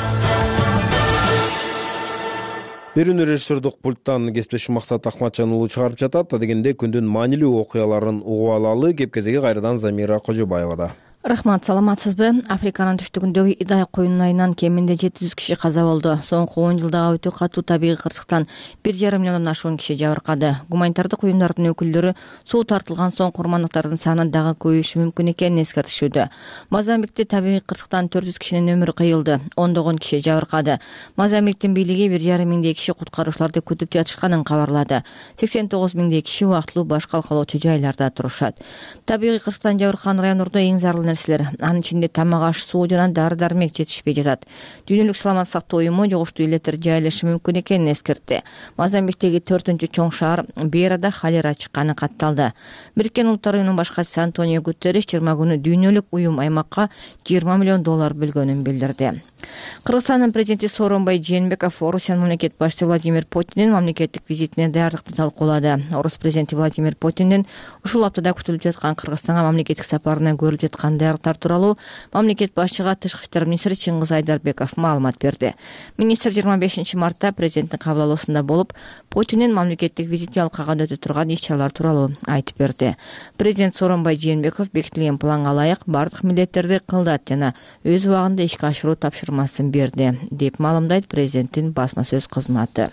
Берүүнү режиссердук пульттан кесиптешим Максат Ахматжан уулу чыгарып жатат. Дегенде күндүн маанилүү окуяларын угуп алалы. Кепкезеги кайрадан Замира Кожобаевада. Рахмат, саламатсызбы? Африканын түштүгүндөгү Идай коюнун айынан кеминде жети жүз киши каза болду. Соңку он жылдагы өтө катуу табигый кырсыктан бир жарым миллиондон ашуун киши жабыркады. Гуманитардык уюмдардын өкүлдөрү суу тартылган соң курмандыктардын саны дагы көбөйүшү мүмкүн экенин эскертишүүдө. Мозамбикте табигый кырсыктан төрт жүз кишинин өмүрү кыйылды, ондогон киши жабыркады. Мозамбиктин бийлиги бир жарым миңдей киши куткаруучуларды күтүп жатышканын кабарлады. сексен тогуз миңдей киши убактылуу баш калкалоочу жайларда турушат. Табигый кырсыктан жабыркаган райондордо эң зарыл нерселер, анын ичинде тамак аш, суу жана дары-дармек жетишпей жатат. Дүйнөлүк саламаттык сактоо уюму жугуштуу илеттер жайылышы мүмкүн экенин эскертти. Мозамбиктеги төртүнчү чоң шаар Бейрада холера чыкканы катталды. Бириккен Улуттар уюмунун башкачысы Антонио Гутерриш жыйырма күнү дүйнөлүк уюм аймакка жыйырма миллион доллар бөлгөнүн билдирди. Кыргызстандын президенти Сооронбай Жээнбеков Орусиянын мамлекет башчысы Владимир Путиндин мамлекеттик визитине даярдыкты талкуулады. Орус президенти Владимир Путиндин ушул аптада күтүлүп жаткан Кыргызстанга мамлекеттик сапарына көрүлүп жаткан даярдыктар тууралуу мамлекет башчыга тышкы иштер министри Чыңгыз Айдарбеков маалымат берди. Министр жыйырма бешинчи мартта президенттин кабыл алуусунда болуп, Путиндин мамлекеттик визити алкагында өтө турган иш-чаралар тууралуу айтып берди. Президент Сооронбай Жээнбеков бекитилген планга ылайык бардык милдеттерди кылдат жана өз убагында ишке ашыруу тапшырмасын берди, деп маалымдайт президенттин басма сөз кызматы.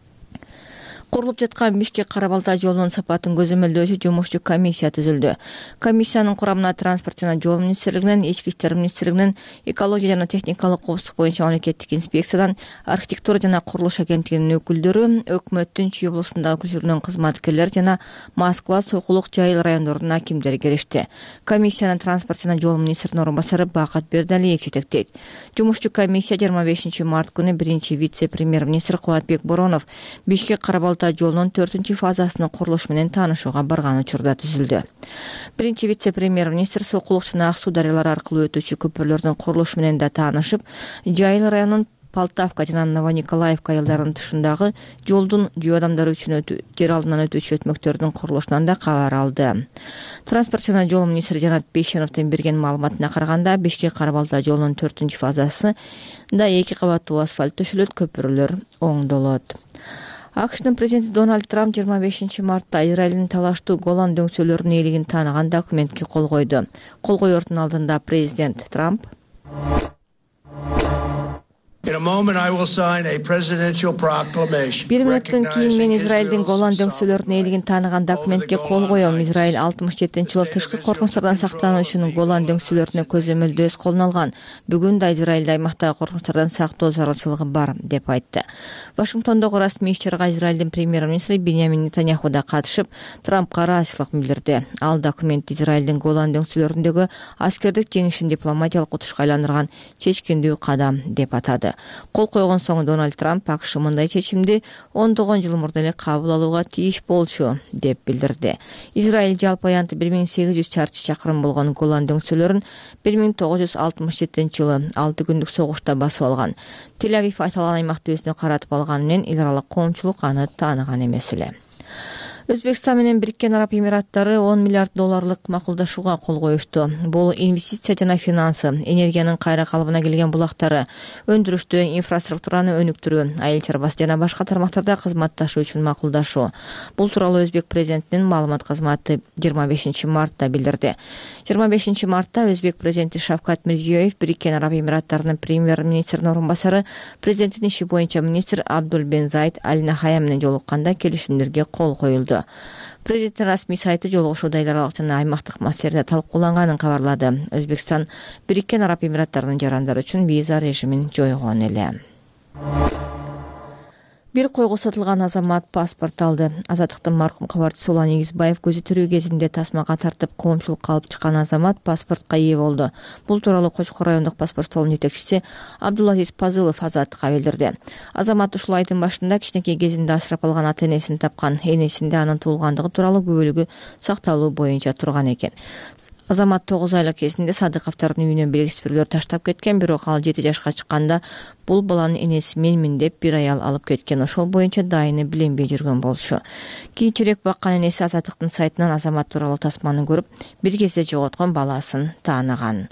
Курулуп жаткан Бишкек Кара Балта жолунун сапатын көзөмөлдөөчү жумушчу комиссия түзүлдү. Комиссиянын курамына транспорт жана жол министрлигинен, ички иштер министрлигинен, экология жана техникалык коопсуздук боюнча мамлекеттик инспекциядан, архитектура жана курулуш агенттигинин өкүлдөрү, өкмөттүн Чүй облусундагы күчүрүнөн кызматкерлер жана Москва, Сокулук, Жайыл райондорунун акимдери киришти. Комиссиянын транспорт жана жол министринин орун басары Бакат Бердалиев жетектейт. Жумушчу комиссия жыйырма бешинчи март күнү биринчи вице-премьер-министр Кубатбек Боронов Бишкек Кара Балта жолунун төртүнчү фазасынын курулушу менен таанышууга барган учурда түзүлдү. Биринчи вице-премьер-министр Сокулук жана Ак суу дарыялары аркылуу өтүүчү көпүрлөрдүн курулушу менен да таанышып, Жайыл районунун Полтавка жана Новониколаевка айылдарынын тушундагы жолдун жөө адамдары үчүн жер алдынан өтүүчү өтмөктөрдүн курулушунан да кабар алды. Транспорт жана жол министри Жанат Бейшеновдун берген маалыматына караганда, Бишкек Кара Балта жолунун төртүнчү фазасы да эки кабаттуу асфальт төшөлөт, көпүрлөр оңдолот. АКШнын президенти Дональд Трамп жыйырма бешинчи мартта Израилдин талаштуу Голан дөңсөлөрүнүн ээлигин тааныган документке кол койду. Кол коердун алдында президент Трамп In a moment I will sign a presidential proclamation. Бир мүнөттөн кийин мен Израилдин Голан дөңсөлөрүнүн ээлигин тааныган документке кол коем. Израиль алтымыш жетинчи жылы тышкы коркунучтардан сактануу үчүн Голан дөңсөлөрүнө көзөмөлдөө өз колуна алган. Бүгүн да Израилде аймактагы коркунучтардан сактоо зарылчылыгы бар, деп айтты. Вашингтондогу расмий иш-чарага Израилдин премьер-министри Биньямин Нетаньяху да катышып, Трампка ыраазычылык билдирди. Ал документ Израилдин Голан дөңсөлөрүндөгү аскердик жеңишин дипломатиялык утушка айландырган чечкиндүү кадам деп атады. Кол койгон соң Дональд Трамп АКШ мындай чечимди ондогон жыл мурда эле кабыл алууга тийиш болчу деп билдирди. Израиль жалпы аянты бир миң сегиз жүз чарчы чакырым болгон Голан дөңсөлөрүн бир миң тогуз жүз алтымыш жетинчи жылы алты күндүк согушта басып алган. Тель-Авив айталган аймакты өзүнө каратып алганы менен эл аралык коомчулук аны тааныган эмес эле. Өзбекстан менен Бириккен Араб Эмираттары он миллиард долларлык макулдашууга кол коюшту. Бул инвестиция жана финансы, энергиянын кайра калыбына келген булактары, өндүрүштү, инфраструктураны өнүктүрүү, айыл чарбасы жана башка тармактарда кызматташуу үчүн макулдашуу. Бул тууралуу Өзбек президентинин маалымат кызматы жыйырма бешинчи мартта билдирди. жыйырма бешинчи мартта Өзбек президенти Шавкат Мирзиёев Бириккен Араб Эмираттарынын премьер-министринин орун басары, президенттин иши боюнча министр Абдул Бен Заид Аль Нахая менен жолукканда келишимдерге кол коюлду. Президенттин расмий сайты жолугушууда эл аралык жана аймактык маселелерде талкууланганын кабарлады. Өзбекстан Бириккен Араб Эмираттарынын жарандары үчүн виза режимин жойгон эле. Бир койго сатылган азамат паспорт алды. Азаттыктын маркум кабарчысы Улан Игизбаев көзөтүрүү кезинде тасмага тартып коомчулукка алып чыккан азамат паспортко ээ болду. Бул тууралуу Кочкор райондук паспорт столунун жетекчиси Абдулазиз Пазылов Азаттыкка билдирди. Азамат ушул айдын башында кичинекей кезинде асырап алган ата энесин тапкан. Энесинде анын туулгандыгы тууралуу күбөлүгү сакталуу боюнча турган экен. Азамат тогуз айлык кезинде Садыковдордун үйүнө белгисиздүүлөр таштап кеткен, бирок ал жети жашка чыкканда бул баланын энеси менмин деп бир аял алып кеткен. Ошол боюнча дайыны биленбей жүргөн болчу. Кийинчерээк баккан энеси Азаттыктын сайтынан азамат тууралуу тасманы көрүп, бир кезде жоготкон баласын тааныган.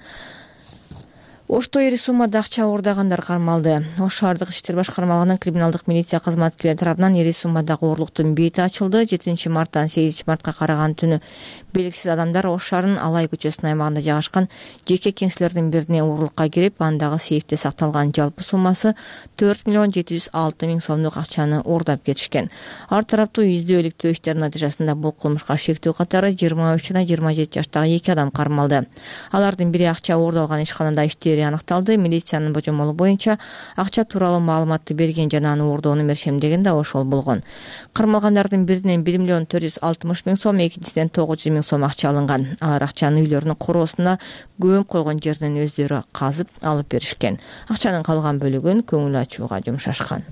Ошто ири суммада акча уурдагандар кармалды. Ош шаардык иштер башкармалыгынын криминалдык милиция кызматкерлери тарабынан ири суммадагы оорлуктун бети ачылды. жетинчи марттан сегизинчи мартка караган түнү белгисиз адамдар Ош шаарынын Алай көчөсүнүн аймагында жайгашкан жеке кеңселердин бирине уурулукка кирип, андагы сейфте сакталган жалпы суммасы төрт миллион жети жүз алты миң сомдук акчаны уурдап кетишкен. Ар тараптуу издөө-иликтөө иштеринин натыйжасында бул кылмышка шектүү катары жыйырма үч жана жыйырма жети жаштагы эки адам кармалды. Алардын бири акча уурдалган ишканада иштери аныкталды. Милициянын божомолу боюнча акча тууралуу маалыматты берген жана аны уурдоону мерчемдеген да ошол болгон. Кармалгандардын биринен бир миллион төрт жүз алтымыш миң сом, экинчисинен тогуз жүз миң сом акча алынган. Алар акчаны үйлөрүнүн короосуна көмүп койгон жерден өздөрү казып алып беришкен. Акчанын калган бөлүгүн көңүл ачууга жумшашкан.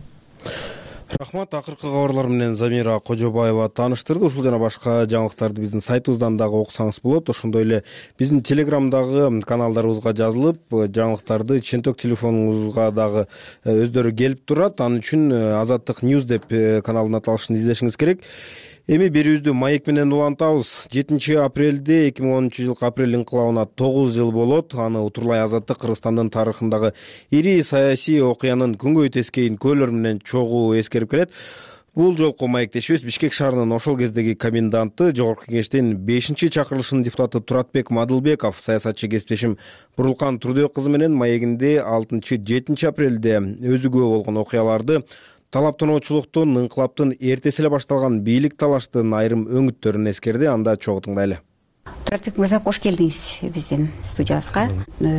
Рахмат. Акыркы кабарлар менен Замира Кожобаева тааныштырды. Ушул жана башка жаңылыктарды биздин сайтыбыздан дагы окусаңыз болот. Ошондой эле биздин телеграмдагы каналдарыбызга жазылып, жаңылыктарды ченток телефонуңузга дагы өздөрү келип турат. Анын үчүн Азаттык News деп каналдын аталышын издешиңиз керек. Эми берүүбүздү маек менен улантабыз. жетинчи апрелде эки миң онунчу жылкы апрель инкылабына тогуз жыл болот. Аны утурлай Азаттык Кыргызстандын тарыхындагы ири саясий окуянын күнгөй тескейин көөлөр менен чогуу эскерип келет. Бул жолку маектешибиз Бишкек шаарынын ошол кездеги коменданты, Жогорку Кеңештин бешинчи чакырылышынын депутаты Туратбек Мадылбеков, саясатчы кесиптешим Бурулкан Турдөк кызы менен маегинде алтынчы жетинчи апрелде өзү күбө болгон окуяларды, талаптануучулуктун, инкылаптын эртеси эле башталган бийлик талаштын айрым өңүттөрүн эскерди. Анда чогуу тыңдайлы. Туратбек мырза, кош келдиңиз биздин студиябызга.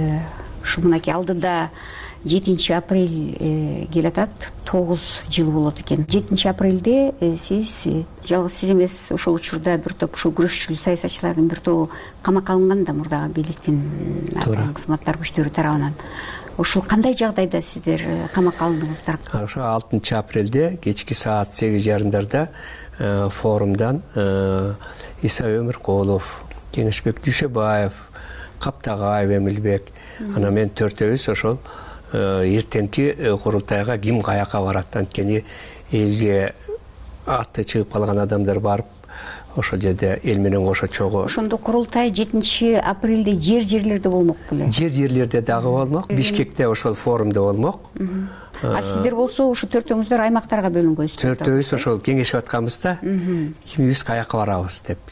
Ушу мынакей алдыда жетинчи апрель келатат, тогуз жыл болот экен. жетинчи апрелде сиз жалгыз сиз эмес, ошол учурда бир топ ушул күрөшчү саясатчылардын бир тобу камакка алынган да мурдагы бийликтин кызматтар күчтөрү тарабынан. Ошол кандай жагдайда сиздер камакка алындыңыздар? Ошо алтынчы апрелде кечки саат сегиз жарымдарда форумдан Иса Өмүркулов, Кеңешбек Дүйшөбаев, Каптагай Эмилбек, ана мен төртөөбүз ошол эртеңки курултайга ким каяка барат, анткени элге аты чыгып калган адамдар барып ошол жерде эл менен кошо чогуу. Ошондо курултай жетинчи апрелде жер жерлерде болмок беле? Жер жерлерде дагы болмок, Бишкекте ошол форумда болмок. А сиздер болсо ошо төртөөңүздөр аймактарга бөлүнгөнсүздөр. Төртөөбүз ошол кеңешип атканбыз да, кимибиз каяка барабыз деп.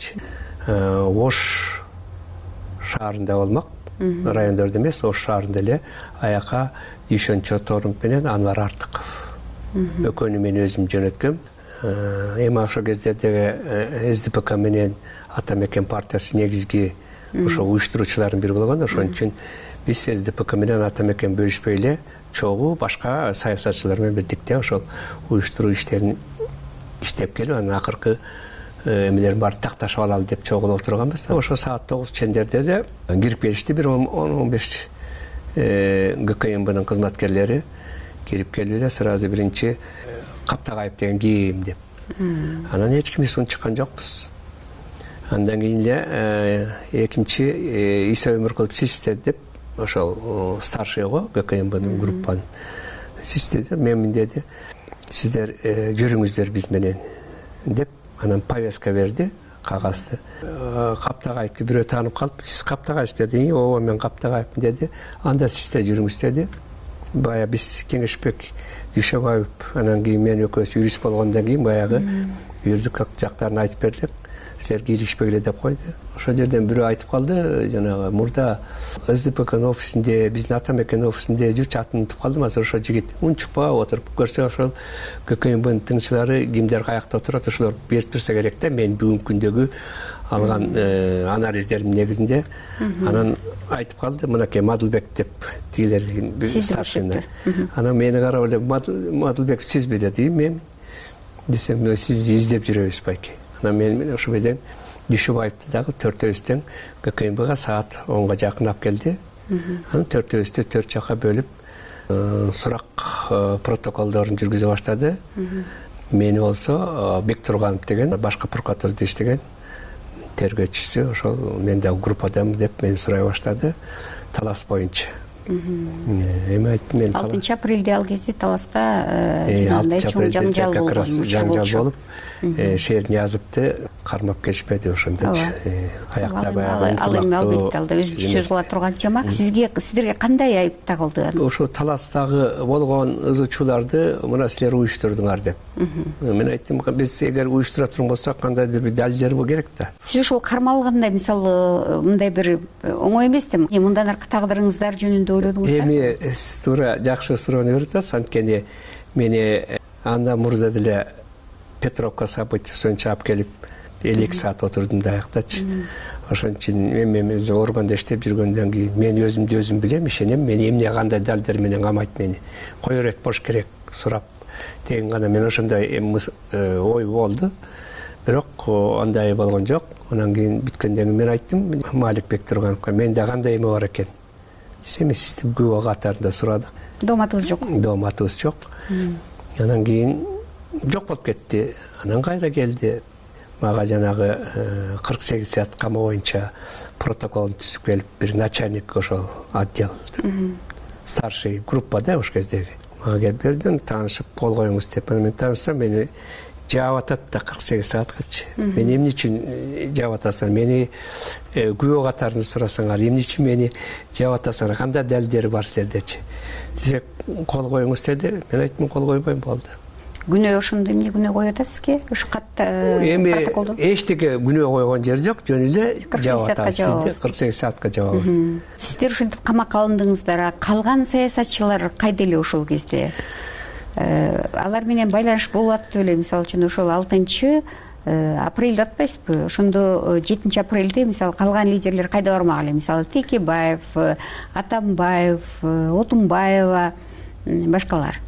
Ош шаарында болмок, райондордо эмес, Ош шаарында эле аяка Дүйшөн Чоторунов менен Анвар Артыков. Экөөнү мен өзүм жөнөткөм. Эми ошол кездердеги эс дэ пэ ка менен Ата Мекен партиясы негизги ошо уюштуруучулардын бири болгон. Ошон үчүн биз эс дэ пэ ка менен Ата Мекен бөлүшпөй эле чогуу башка саясатчылар менен бирдикте ошол уюштуруу иштерин иштеп келип, анан акыркы эмелерин баары такташып алалы деп чогулуп отурганбыз. Ошо саат тогуз чендерде эле кирип келишти бир он он беш гэ ка эм бнын кызматкерлери. кирип келип эле сразу биринчи Каптагайып деген ким деп. Анан эч ким эсине чыккан жокпуз. Андан кийин эле экинчи Иса Өмүркулов систер деп ошол старший го ГКМБнын группанын систер мен деди. Сиздер жүрүңүздөр биз менен деп анан повестка берди, кагазды. Каптагайыпты бирөө таанып калып, сиз Каптагайсыз деди. Ооба, мен Каптагайыпмын деди. Анда сиздер жүрүңүз деди. Бая биз Кеңешбек Дүйшөбаев анан кийин мен экөөбүз юрист болгондон кийин баягы юридик жактарын айтып бердик. Силер кийлишпегиле деп койду. Ошол жерден бирөө айтып калды, жанагы мурда СДПКнын офисинде, биздин ата мекен офисинде жүрчү, атын унутуп калдым азыр. Ошол жигит унчукпай отуруп көрсө ошол ГКМБнын тыңчылары кимдер каякта отурат, ошолор берип турса керек да. Мен бүгүнкү күндөгү алган анализдердин негизинде анан айтып калды, мынакей Мадылбек деп тигилер старшина. Анан мени карап эле Мадылбек сизби деди. Мен десем, сизди издеп жүрөбүз байке. Анан мен ошо менен Дүйшөбаевди дагы төртөөбүздөн ГКМБга саат онго жакын алып келди. Анан төртөөбүздү төрт жакка бөлүп сурак протоколдорун жүргүзө баштады. Мени болсо Бектурганов деген башкы прокуратурада иштеген тергөөчүсү, ошол мен дагы группадамын деп мени сурай баштады. Талас боюнча. Эми айттым мен. алтынчы апрелде ал кезде Таласта жанагындай чоң жаңжал болгон. Жаңжал болуп, Шерниязовду кармап келишпеди ошондочу. Аякта баягы ал эми албетте алда өзүнчө сөз кыла турган тема. Сизге сиздерге кандай айып тагылды? Ошо Таластагы болгон ызычууларды мына силер уюштурдуңар деп. Мен айттым, биз эгер уюштура турган болсок кандайдыр бир далилдер болу керек да. Сиз ошол кармалгандай, мисалы, мындай бир оңой эмес да. Мындан аркы тагдырыңыздар жөнүндө ойлодуңуздар? Эми туура жакшы суроону берип атасыз. Анткени мени андан мурда деле Петровка событиясын чаап келип эки саат отурдум да аяктачы. Ошон үчүн мен өзү органда иштеп жүргөндөн кийин мен өзүмдү өзүм билем, ишенем. Мен эмне кандай далилдер менен камайт мени. Кое берет болуш керек сурап деген гана мен ошондой ой болду. Бирок андай болгон жок. Анан кийин бүткөндөн кийин мен айттым Малик Бектургановго, менде кандай эме бар экен десем, сизди күбө катарында сурадык. Дооматыбыз жок. Дооматыбыз жок. Анан кийин жок болуп кетти. Анан кайра келди. Мага жанагы кырк сегиз саат кама боюнча протоколун түзүп келип, бир начальник ошол отдел старший группада ош кездеги мага келип берди, таанышып кол коюңуз деп. Мен таанышсам мени жаап атат да кырк сегиз саатчы. Мен эмне үчүн жаап атасыңар? Мени күбө катарында сурасаңар, эмне үчүн мени жаап атасыңар? Кандай далилдери бар силердечи? Десек, кол коюңуз деди. Мен айттым, кол койбойм, болду. Күнөө ошондо эмне күнөө коюп атасызбы? Ушу катта протоколду? Эми эчтеке күнөө койгон жери жок, жөн эле жаап атабыз. кырк сегиз саатка жаабыз. Сиздер ошентип камакка алындыңыздар. Калган саясатчылар кайда эле ошол кезде? Алар менен байланыш болуп атты беле? Мисалы үчүн ошол алтынчы апрелде атпайсызбы? Ошондо жетинчи апрелде мисалы калган лидерлер кайда бармак эле? Мисалы Текебаев, Атамбаев, Отунбаева, башкалар.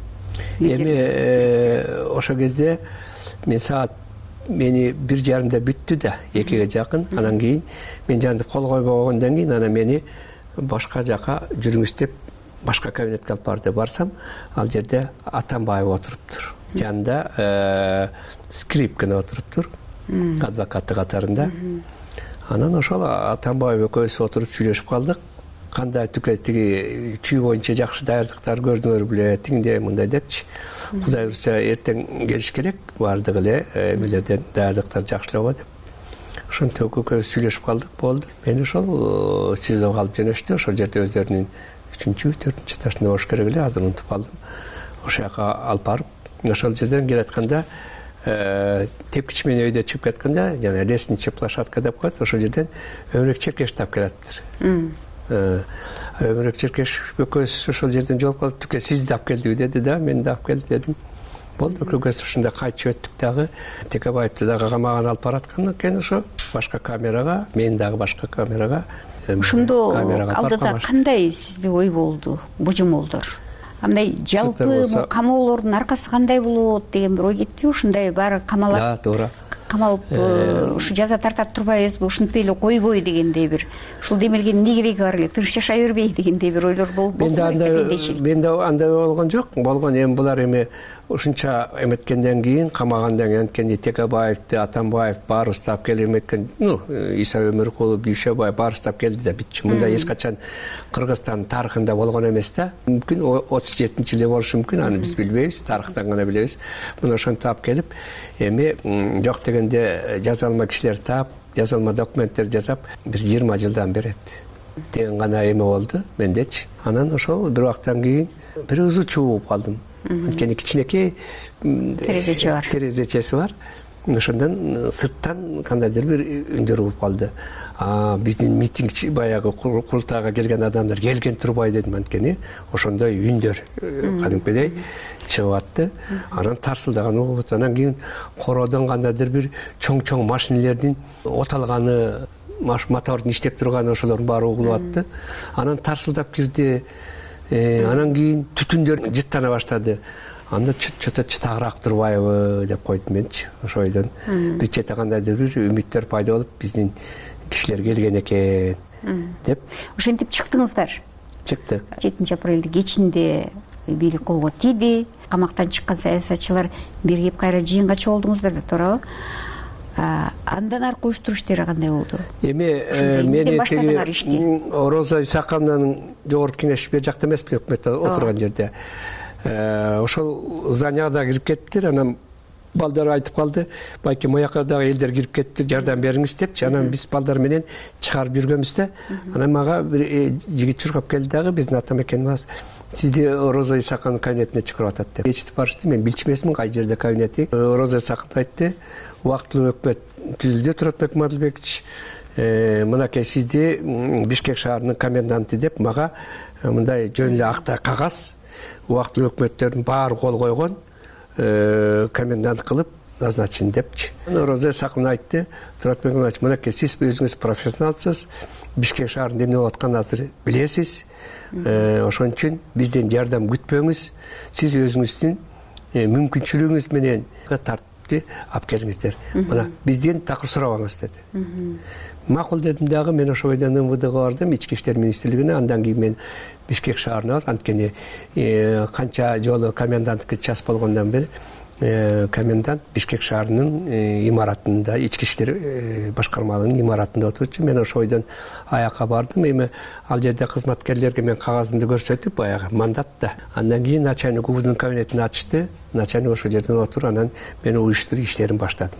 Эми ошол кезде мен саат мени бир жарымда бүттү да, экиге жакын. Анан кийин мен жанды кол койбогондон кийин анан мени башка жака жүрүңүз деп башка кабинетке алып барды. Барсам, ал жерде Атамбаев отуруптур. Жанында Скрипкин отуруптур, адвокаты катарында. Анан ошол Атамбаев экөөбүз отуруп сүйлөшүп калдык. Кандай түкө тиги чүй боюнча жакшы даярдыктар көрдүңөр беле, тигиндей мындай депчи. Кудай урса эртең келиш керек, бардык эле эмелерден даярдыктар жакшылабы деп. Ошентип экөөбүз сүйлөшүп калдык, болду. Мени ошол СИЗОго алып жөнөштү. Ошол жерде өздөрүнүн үчүнчү, төртүнчү этажында болуш керек эле, азыр унутуп калдым. Ошол жака алып барып, ошол жерден келатканда тепкич менен өйдө чыгып кеткенде, жана лестничий площадка деп коет, ошол жерден Өмүрөк Черкеш таап келатыптыр. Өмүрөк Черкеш экөөбүз ошол жерден жолуп калып, түкө сизди алып келдиби деди да, мен да алып келди дедим. Болду, экөөбүз ушунда кайтып өттүк дагы. Текебаевди дагы камаган алып бараткандан кийин ошо башка камерага, мен дагы башка камерага. Ошондо алдыда кандай сизде ой болду, божомолдор? Андай жалпы камоолордун аркасы кандай болот деген бир ой кетти. Ушундай баары камалат. Да, туура. камалып ушу жаза тартат турбайбызбы, ушинтип эле койбой дегендей бир, ушул демелгенин эмне кереги бар эле, тыныч жашай бербей дегендей бир ойлор болуп менде андай болгон жок. Болгон эми булар эми ушунча эметкенден кийин, камагандан кийин анткени Текебаевди, Атамбаев баары уштап келип эметкен, ну, Иса Өмүркулов, Дүйшөбаев баары уштап келди да битчи. Мында эч качан Кыргызстан тарыхында болгон эмес да. Мүмкүн отуз жетинчи жылы болушу мүмкүн, аны биз билбейбиз, тарыхтан гана билебиз. Мына ошентип алып келип, эми жок дегенде жаза алма кишилер таап, жаза алма документтер жасап, бир жыйырма жылдан берет деген гана эме болду мендечи. Анан ошол бир убактан кийин бир ызы чуу болуп калдым. Анткени кичинекей терезечи бар. Терезечеси бар. Ошондон сырттан кандайдыр бир үндөр болуп калды. А биздин митингчи баягы курултайга келген адамдар келген турбай дедим, анткени ошондой үндөр кадимкидей чыгып атты. Анан тарсылдаган угут, анан кийин кородон кандайдыр бир чоң-чоң машинелердин оталганы, мотордун иштеп турганы ошолордун баары угулуп атты. Анан тарсылдап кирди. Анан кийин түтүндөр жыттана баштады. Анда чөтө чытагыраак турбайбы деп койдум менчи. Ошойдон бир чете кандайдыр бир үмүттөр пайда болуп, биздин кишилер келген экен деп. Ошентип чыктыңыздар. Чыкты. жетинчи апрелде кечинде бийлик колго тийди. Камактан чыккан саясатчылар биригип кайра жыйынга чогулдуңуздар да, туурабы? Андан аркы уюштуруу иштери кандай болду? Эми мени тиги Роза Исаковнанын жогорку кеңеш бер жакта эмеспи, өкмөттө отурган жерде. Ошол зданияда кирип кетиптир. Анан балдар айтып калды, байке мояка дагы элдер кирип кетти, жардам бериңиз депчи. Анан биз балдар менен чыгарып жүргөнбүз да. Анан мага бир жигит чуркап келди дагы, биздин атамекенибиз сизди Роза Исаковнанын кабинетине чакырып атат деп. Ичтип барышты, мен билчүмесмин кай жерде кабинети. Роза Исаков айтты, убактылуу өкмөт түзүлдү, Туратбек Мадылбекович. Мынакей сизди Бишкек шаарынын коменданты деп мага мындай жөн эле акта кагаз, убактылуу өкмөттөрдүн баары кол койгон комендант кылып назначын депчи. Роза Исаковна айтты, Туратбек Мадылбекович, мынакей сиз өзүңүз профессионалсыз, Бишкек шаарында эмне болуп атканын азыр билесиз. Ошон үчүн бизден жардам күтпөңүз. Сиз өзүңүздүн мүмкүнчүлүгүңүз менен тартипти алып келиңиздер. Мына бизден такыр сурабаңыз деди. Макул дедим дагы, мен ошол бойдон эм вэ дэге бардым, ички иштер министрлигине. Андан кийин мен Бишкек шаарына бар, анткени канча жолу коменданттыкка час болгондон бери комендант Бишкек шаарынын имаратында, ички иштер башкармалыгынын имаратында отурчу. Мен ошол бойдон аяка бардым. Эми ал жерде кызматкерлерге мен кагазымды көрсөтүп, баягы мандатта. Андан кийин начальник УВДнын кабинетин ачты. Начальник ошол жерден отуруп, анан мен уюштуруу иштерин баштадым.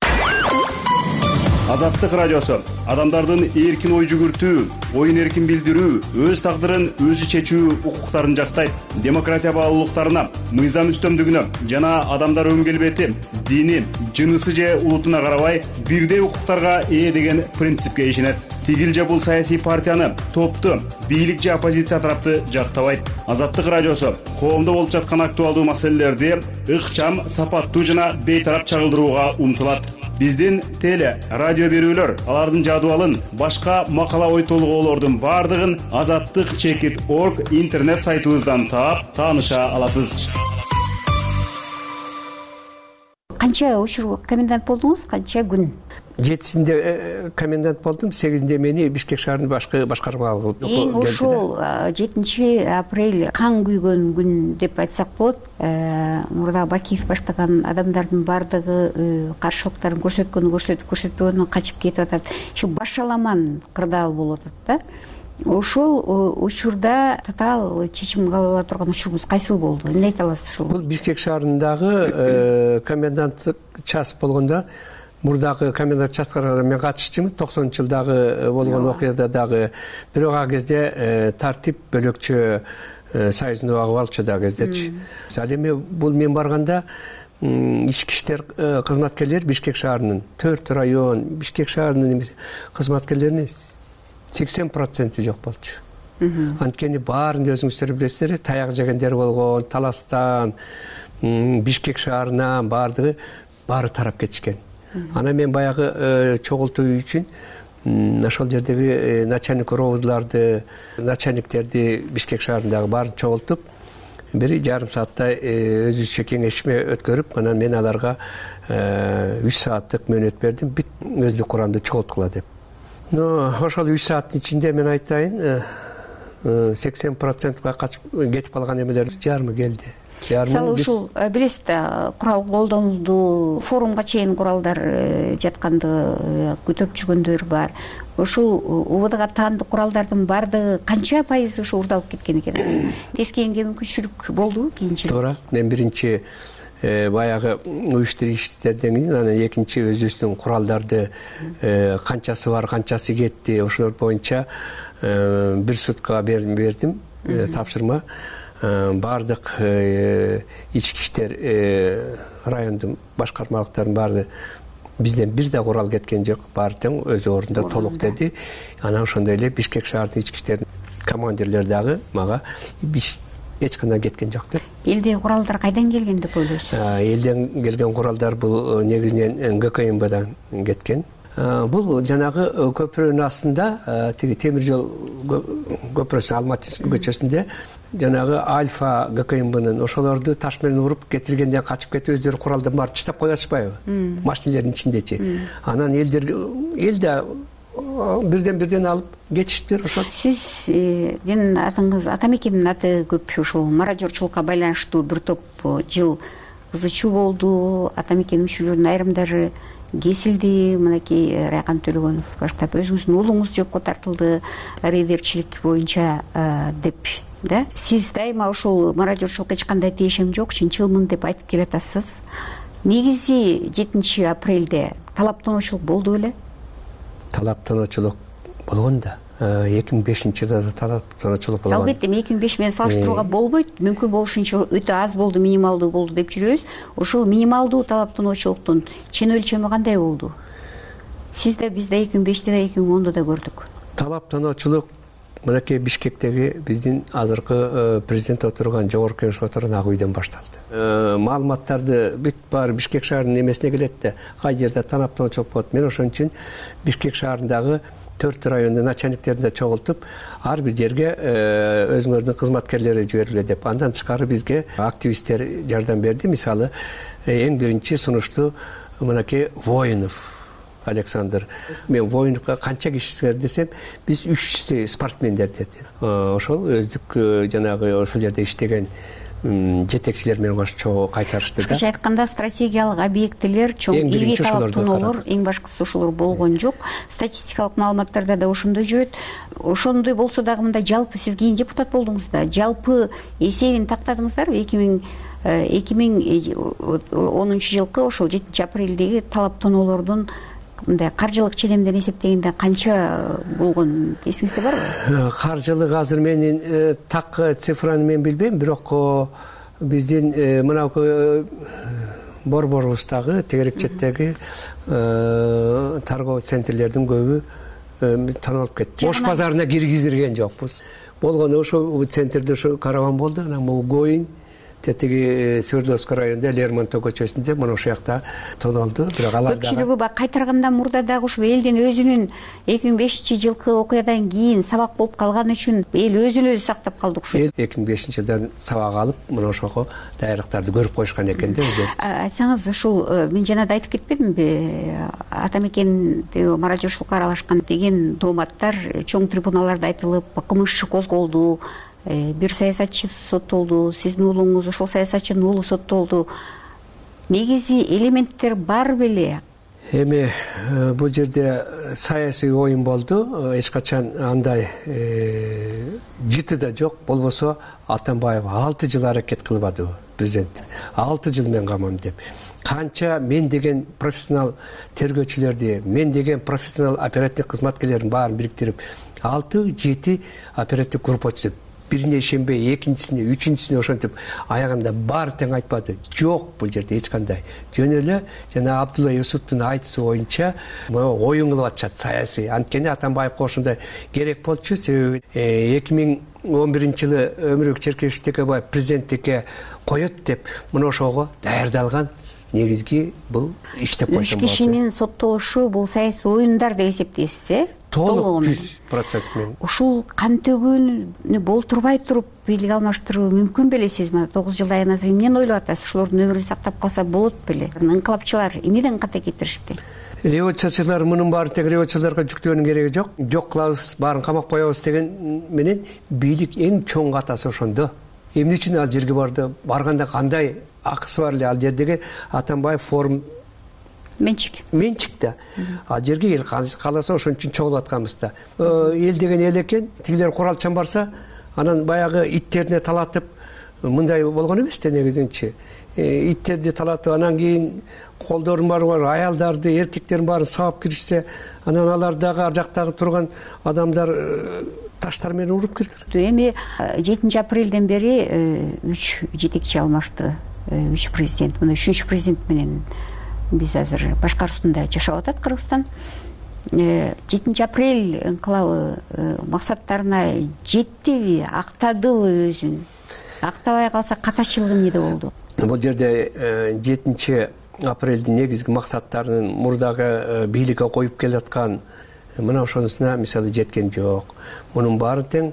Азаттык радиосу адамдардын эркин ой жүгүртүү, оюн эркин билдирүү, өз тагдырын өзү чечүү укуктарын жактайт. Демократия баалуулуктарына, мыйзам үстөмдүгүнө жана адамдар өңгелбети, дини, жынысы же улутуна карабай бирдей укуктарга ээ деген принципке ишенет. Тигил же бул саясий партияны, топту, бийлик же оппозиция тарапты жактабайт. Азаттык радиосу коомдо болуп жаткан актуалдуу маселелерди ыкчам, сапаттуу жана бейтарап чагылдырууга умтулат. Биздин теле, радио берүүлөр, алардын жадыбалын, башка макала ой толгоолордун бардыгын азаттык чекит точка орг интернет сайтыбыздан таап, тааныша аласыз. Канча учур комендант болдуңуз, канча күн? жетисинде комендант болдум, сегизинде мени Бишкек шаарынын башкы башкармага кылып келди. Эң ошол жетинчи апрель кан күйгөн күн деп айтсак болот. Мурда Бакиев баштаган адамдардын бардыгы каршылыктарын көрсөткөнү көрсөтүп, көрсөтпөгөнүн качып кетип атат. Ушул башаламан кырдаал болуп атат да. Ошол учурда татаал чечим кабыл ала турган учурубуз кайсыл болду? Эмне айта аласыз ушул? Бул Бишкек шаарындагы коменданттык час болгондо, мурдагы комендант часкага мен катышчумун. токсонунчу жылдагы болгон окуяда дагы бирок ал кезде тартип бөлөкчө союздун убагы болчу да кездечи. Ал эми бул мен барганда ички иштер кызматкерлери Бишкек шаарынын төрт район, Бишкек шаарынын кызматкерлеринин сексен проценти жок болчу. Анткени баарын өзүңүздөр билесиздер, таяк жегендер болгон, Таластан, Бишкек шаарынан бардыгы баары тарап кетишкен. Ана мен баягы чогултуу үчүн ошол жердеги начальник ровдларды, начальниктерди Бишкек шаарындагы баарын чогултуп, бир жарым сааттай өзүчө кеңешме өткөрүп, анан мен аларга үч сааттык мөөнөт бердим, бүт өздүк курамды чогулткула деп. Но ошол үч сааттын ичинде мен айтайын, сексен процентке кетип калган эмелер жарымы келди. Мисалы ушул билесиз да, курал колдонулду, форумга чейин куралдар жатканды күтүп жүргөндөр бар. Ушул убдга таандык куралдардын баардыгы канча пайызы ушу уурдалып кеткен экен? Тескейинге мүмкүнчүлүк болдубу кийинчерээк? Туура. Мен биринчи баягы уюштуруштерден кийин, анан экинчи өзүбүздүн куралдарды канчасы бар, канчасы кетти, ошолор боюнча бир суткага бердим тапшырма. Бардык ички иштер райондун башкармалыктарынын баары бизден бир да курал кеткен жок, баары тең өз ордунда толук деди. Анан ошондой эле Бишкек шаардын ички иштер командирлери дагы мага эч кандай кеткен жок деп. Элдеги куралдар кайдан келген деп ойлойсуз? Элден келген куралдар бул негизинен ГКМБдан кеткен. Бул жанагы көпүрөнүн астында, тиги темир жол көпүрөсү Алматинский көчөсүндө жанагы Альфа ГКМБнын ошолорду таш менен уруп кетиргенден качып кетип өздөрү куралды бар чыштап коюп атышпайбы? Машинелердин ичиндечи. Анан элдер эл да бирден-бирден алып кетишиптир ошол. Сиздин атыңыз Атамекендин аты көп ушул мародёрчулукка байланыштуу бир топ жыл ызы чуу болду. Атамекен мүчөлөрүнүн айрымдары кесилди, мынакей Райкан Төлөгөнов баштап өзүңүздүн уулуңуз жокко тартылды рейдерчилик боюнча деп, да? Сиз дайыма ушул мародёрчулукка эч кандай тиешем жок, чынчылмын деп айтып келатасыз. Негизи жетинчи апрелде талаптануучулук болду беле? Талаптануучулук болгон да. эки миң бешинчи жылда талаптануучулук болгон. Албетте эки миң беш менен салыштырууга болбойт. Мүмкүн болушунча өтө аз болду, минималдуу болду деп жүрөбүз. Ошол минималдуу талаптануучулуктун чын өлчөмү кандай болду? Сиз да биз да эки миң беште да эки миң ондо да көрдүк. Талаптануучулук мынакей Бишкектеги биздин азыркы президент отурган жогорку кеңеш отурган ак үйдөн башталды. Маалыматтарды бүт баары Бишкек шаарынын эмесине келет да, кай жерде талаптануучулук болот. Мен ошон үчүн Бишкек шаарындагы төрт райондун начальниктерин чогултуп, ар бир жерге өзүңөрдүн кызматкерлери жибериле деп. Андан тышкары бизге активисттер жардам берди. Мисалы, эң биринчи сунушту мынакей Воинов Александр. Мен Воиновго канча кишисиңер десем, биз үч жүздөй спортмендер деди. Ошол өздүк жанагы ошол жерде иштеген жетекчилер менен чогуу кайтарышты да. Кыскача айтканда стратегиялык объектилер, чоң ири талаптоолор, эң башкысы ошолор болгон жок. Статистикалык маалыматтарда да ошондой жүрөт. Ошондой болсо дагы мындай жалпы сиз кийин депутат болдуңуз да, жалпы эсебин тактадыңыздарбы? эки миң онунчу жылкы ошол жетинчи апрелдеги талаптоолордун мындай каржылык ченемден эсептегенде канча болгон эсиңизде барбы? Каржылык азыр менин так цифраны мен билбейм, бирок биздин мынау борборубуздагы тегерек четтеги торговый центрлердин көбү тоналып кетти. Ош базарына киргизилген жокпуз. Болгону ошол центрде ошо караван болду, анан бул Гоин тетиги Свердловский районунда Лермонтов көчөсүндө мына ошол жакта тоналды. Бирок алар көпчүлүгү баягы кайтаргандан мурда дагы ушул элдин өзүнүн эки миң бешинчи жылкы окуядан кийин сабак болуп калган үчүн эл өзүн өзү сактап калды ушул. эки миң бешинчи жылдан сабак алып, мына ошого даярдыктарды көрүп коюшкан экен да. Айтсаңыз, ушул мен жана да айтып кетпедимби? Атамекендеги мародёрчулукка аралашкан деген дооматтар чоң трибуналарда айтылып, кылмыш иши козголду. Бир саясатчы соттолду, сиздин уулуңуз ошол саясатчынын уулу соттолду. Негизи элементтер бар беле? Эми бул жерде саясий оюн болду. Эч качан андай жыты да жок. Болбосо Атамбаев алты жыл аракет кылбады президент. алты жыл мен камам деп. Канча мен деген профессионал тергөөчүлөрдү, мен деген профессионал оперативдик кызматкерлердин баарын бириктирип, алты жети оперативдик группа түзүп, бирине ишенбей, экинчисине, үчүнчүсүнө ошентип аягында баары тең айтпады. Жок бул жерде эч кандай. Жөн эле жана Абдулла Юсуповдун айтуусу боюнча оюн кылып атышат саясий. Анткени Атамбаевго ошондой керек болчу. Себеби эки миң он биринчи жылы Өмүрбек Черкешев Текебаев президенттикке коет деп мына ошого даярдалган негизги бул иштеп койсом болот. Үч кишинин соттолушу бул саясий оюндар деп эсептейсиз, э? толук жүз процент менен. Ушул кан төгүүнү болтурбай туруп бийлик алмаштыруу мүмкүн беле сезме? тогуз жылдан азыр эмнени ойлоп атасыз? Ошолордун өмүрүн сактап калса болот беле? Инкылапчылар эмнеден ката кетиришти? Революциячылар мунун баарын тег революцияларга жүктөөнүн кереги жок. Жок кылабыз, баарын камап коебуз деген менен бийлик эң чоң катасы ошондо. Эмне үчүн ал жерге барды? Барганда кандай акысы бар эле ал жердеги Атамбаев форум менчик. Менчик да. Ал жерге эл кааласа ошон үчүн чогулуп атканбыз да. Эл деген эл экен, тигилер куралчан барса, анан баягы иттерине талатып, мындай болгон эмес да негизинчи. Иттерди талатып, анан кийин колдорун баары бар, аялдарды, эркектердин баарын сабап киришсе, анан алар дагы ар жактагы турган адамдар таштар менен уруп кирдилер. Эми жетинчи апрелден бери үч жетекчи алмашты, үч президент. Мына үчүнчү президент менен биз азыр башкаруусунда жашап атат Кыргызстан. жетинчи апрель инкылабы максаттарына жеттиби, актадыбы өзүн? Актабай калса катачылыгы эмнеде болду? Бул жерде жетинчи апрелдин негизги максаттарынын мурдагы бийликке коюп келаткан мына ошонусуна мисалы жеткен жок. Мунун баары тең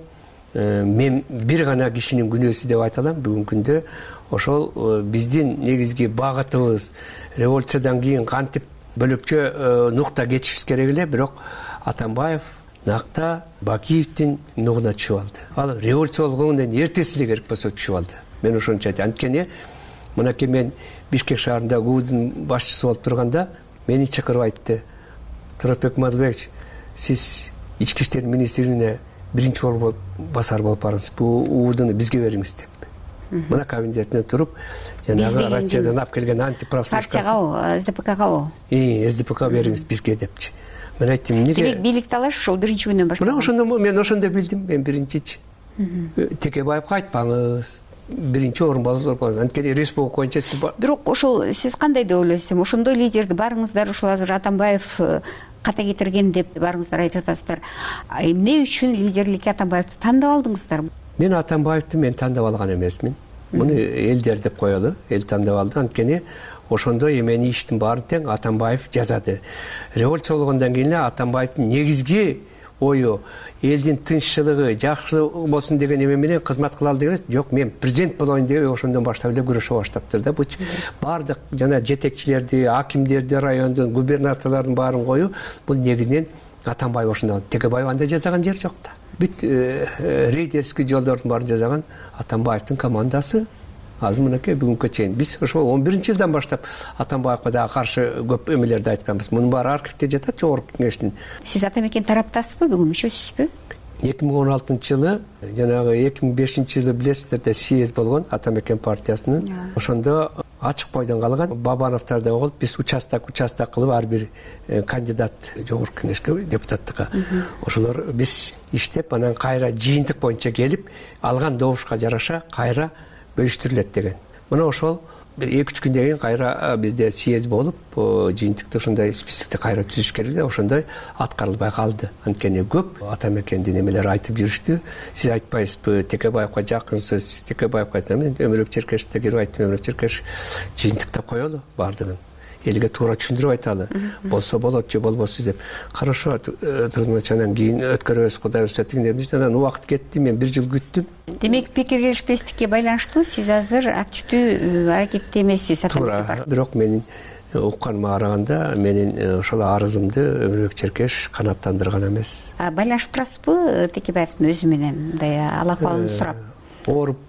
мен бир гана кишинин күнөөсү деп айта алам бүгүнкү күндө. Ошол биздин негизги багытыбыз революциядан кийин кантип бөлөкчө нукта кетишибиз керек эле, бирок Атамбаев накта Бакиевдин нугуна түшүп алды. Ал революция болгондон эртеси эле керек болсо түшүп алды. Мен ошончо айтам. Анткени мынакей мен Бишкек шаарында ГУдун башчысы болуп турганда мени чакырып айтты. Туратбек Мадыбекович, сиз ички иштер министрлигине биринчи болуп басар болуп барыңыз. Бул УУдуну бизге бериңиз деп. Мына кабинетине туруп, жанагы Россиядан алып келген антиправслушкасы. Партияга, СДПКга. И, СДПК бериңиз бизге депчи. Мен айттым, эмнеге? Демек, бийликти алаш ошол биринчи күнүнөн баштап. Мына ошондо мен ошондо билдим, мен биринчичи. Текебаевга айтпаңыз. Биринчи орун болуп калды. Анткени республика боюнча сиз бар. Бирок ошол сиз кандай деп ойлойсуз? Ошондой лидерди барыңыздар, ошол азыр Атамбаев ката кетирген деп барыңыздар айтып атасыздар. Эмне үчүн лидерликке Атамбаевди тандап алдыңыздар? Мен Атамбаевди мен тандап алган эмесмин. Муну элдер деп коелу, эл тандап алды. Анткени ошондо эмени иштин баарын тең Атамбаев жазады. Революция болгондон кийин эле Атамбаевдин негизги ою элдин тынччылыгы жакшы болсун деген эме менен кызмат кылалы деген. Жок, мен президент болоюн деп ошондон баштап эле күрөшө баштаптыр да. Бул баардык жана жетекчилерди, акимдерди, райондун губернаторлордун баарын коюу бул негизинен Атамбаев ошондо. Текебаев анда жазаган жер жок да. Бүт рейдерский жолдордун баарын жазаган Атамбаевдин командасы. Азыр мынакей бүгүнкү чейин биз ошол он биринчи жылдан баштап Атамбаевга дагы каршы көп эмелерди айтканбыз. Мунун баары архивде жатат, жогорку кеңештин. Сиз Атамекен тараптасызбы, бүгүн мүчөсүзбү? эки миң он алтынчы жылы, жанагы эки миң бешинчи жылы билесиздер да съезд болгон Атамекен партиясынын. Ошондо ачык бойдон калган Бабановдор да болуп, биз участок участок кылып ар бир кандидат жогорку кеңешке депутаттыкка. Ошолор биз иштеп, анан кайра жыйынтык боюнча келип, алган добушка жараша кайра бөлүштүрүлөт деген. Мына ошол эки үч күндөн кийин кайра бизде съезд болуп, жыйынтыкты ошондой списокти кайра түзүш керек эле, ошондой аткарылбай калды. Анткени көп Атамекендин эмелери айтып жүрүштү. Сиз айтпайсызбы, Текебаевга жакынсыз, Текебаевга айтсам, мен Өмүрөк Черкешевке кирип айттым, Өмүрөк Черкешев жыйынтыктап коелу баардыгын. Элге туура түшүндүрүп айталы. Болсо болот же болбосу деп. Хорошо, Турмач анан кийин өткөрөбүз, Кудай урса тигиндебиз. Анан убакыт кетти, мен бир жыл күттүм. Демек, пикир келишпестикке байланыштуу сиз азыр активдүү аракетте эмессиз. Туура, бирок менин укканыма караганда менин ошол арызымды Өмүрөк Черкешев канааттандырган эмес. Байланышып турасызбы Текебаевдин өзү менен, мындай ал акыбалын сурап? Ооруп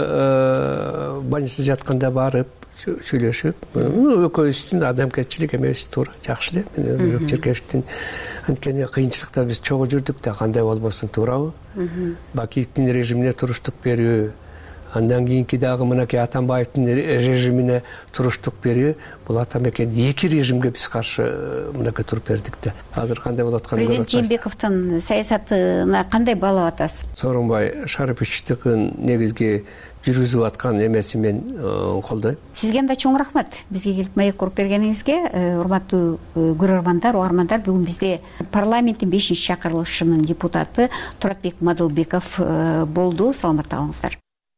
баягы больницада жатканда барып сүйлөшүп, экөөбүздүн адамгерчилик эмебиз туура, жакшы эле. Мен Өмүрөк Черкешевдин анткени кыйынчылыкта биз чогуу жүрдүк да, кандай болбосун, туурабы? Бакиевдин режимине туруштук берүү, андан кийинки дагы мынакей Атамбаевдин режимине туруштук берүү, бул Атамекен эки режимге биз каршы мынакей туруп бердик да. Азыр кандай болуп атканын Президент Жээнбековдун саясатына кандай баалап атасыз? Сооронбай Шариповичтин негизги жүргүзүп аткан эмеси мен колдойм. Сизге мындай чоң рахмат. Бизге келип маек куруп бергениңизге. Урматтуу көрөрмандар, угармандар, бүгүн бизде парламенттин бешинчи чакырылышынын депутаты Туратбек Мадылбеков болду. Саламатта калыңыздар.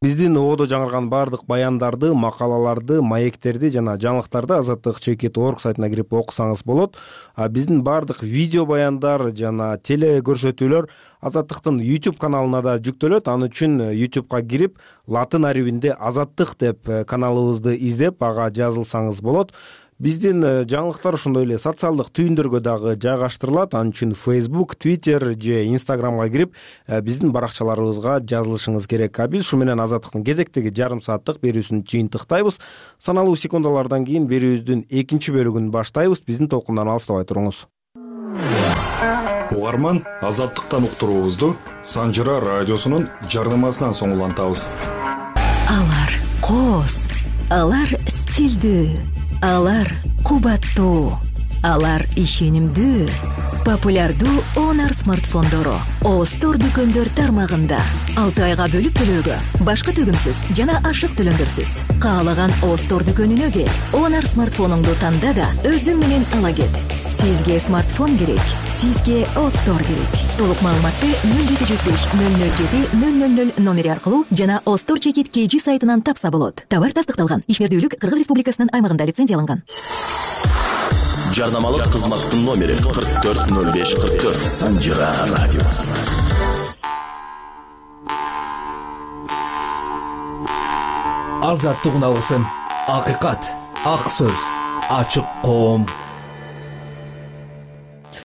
Биздин ободо жаңырган баардык баяндарды, макалаларды, маектерди жана жаңылыктарды азаттык чекит точка орг сайтына кирип окусаңыз болот. А биздин баардык видео баяндар жана теле көрсөтүүлөр Азаттыктын YouTube каналына да жүктөлөт. Аны үчүн YouTube'га кирип, латын арабинде Азаттык деп каналыбызды издеп, ага жазылсаңыз болот. Биздин жаңылыктар ошондой эле социалдык түйүндөргө дагы жайгаштырылат. Ал үчүн Facebook, Twitter же Instagramга кирип, биздин баракчаларыбызга жазылышыңыз керек. А биз ушу менен Азаттыктын кезектеги жарым сааттык берүүсүн жыйынтыктайбыз. Саналуу секундалардан кийин берүүбүздүн экинчи бөлүгүн баштайбыз. Биздин толкундан алыстабай туруңуз. Угарман, Азаттыктан уктуруубузду Санжыра радиосунун жарнамасынан соң улантабыз. Алар коос, алар стилдүү, алар кубаттуу, алар ишенимдүү. Популярдуу Honor смартфондору Остор дүкөндөр тармагында алты айга бөлүп төлөөгө, башка төгүмсүз жана ашык төлөмдөрсүз. Каалаган Остор дүкөнүнө кел. Honor смартфонуңду танда да өзүң менен ала кет. Сизге смартфон керек, сизге Остор керек. Толук маалыматты нөл жети жүз беш нөл нөл жети нөл нөл нөл номери аркылуу жана Остор чекит кей жи сайтынан тапса болот. Товар тастыкталган. Ишмердүүлүк Кыргыз Республикасынын аймагында лицензияланган. Жарнамалык кызматтын номери кырк төрт нөл беш кырк төрт. Санжыра радиосу. Азаттык алгысын, акыйкат, ак сөз, ачык коом.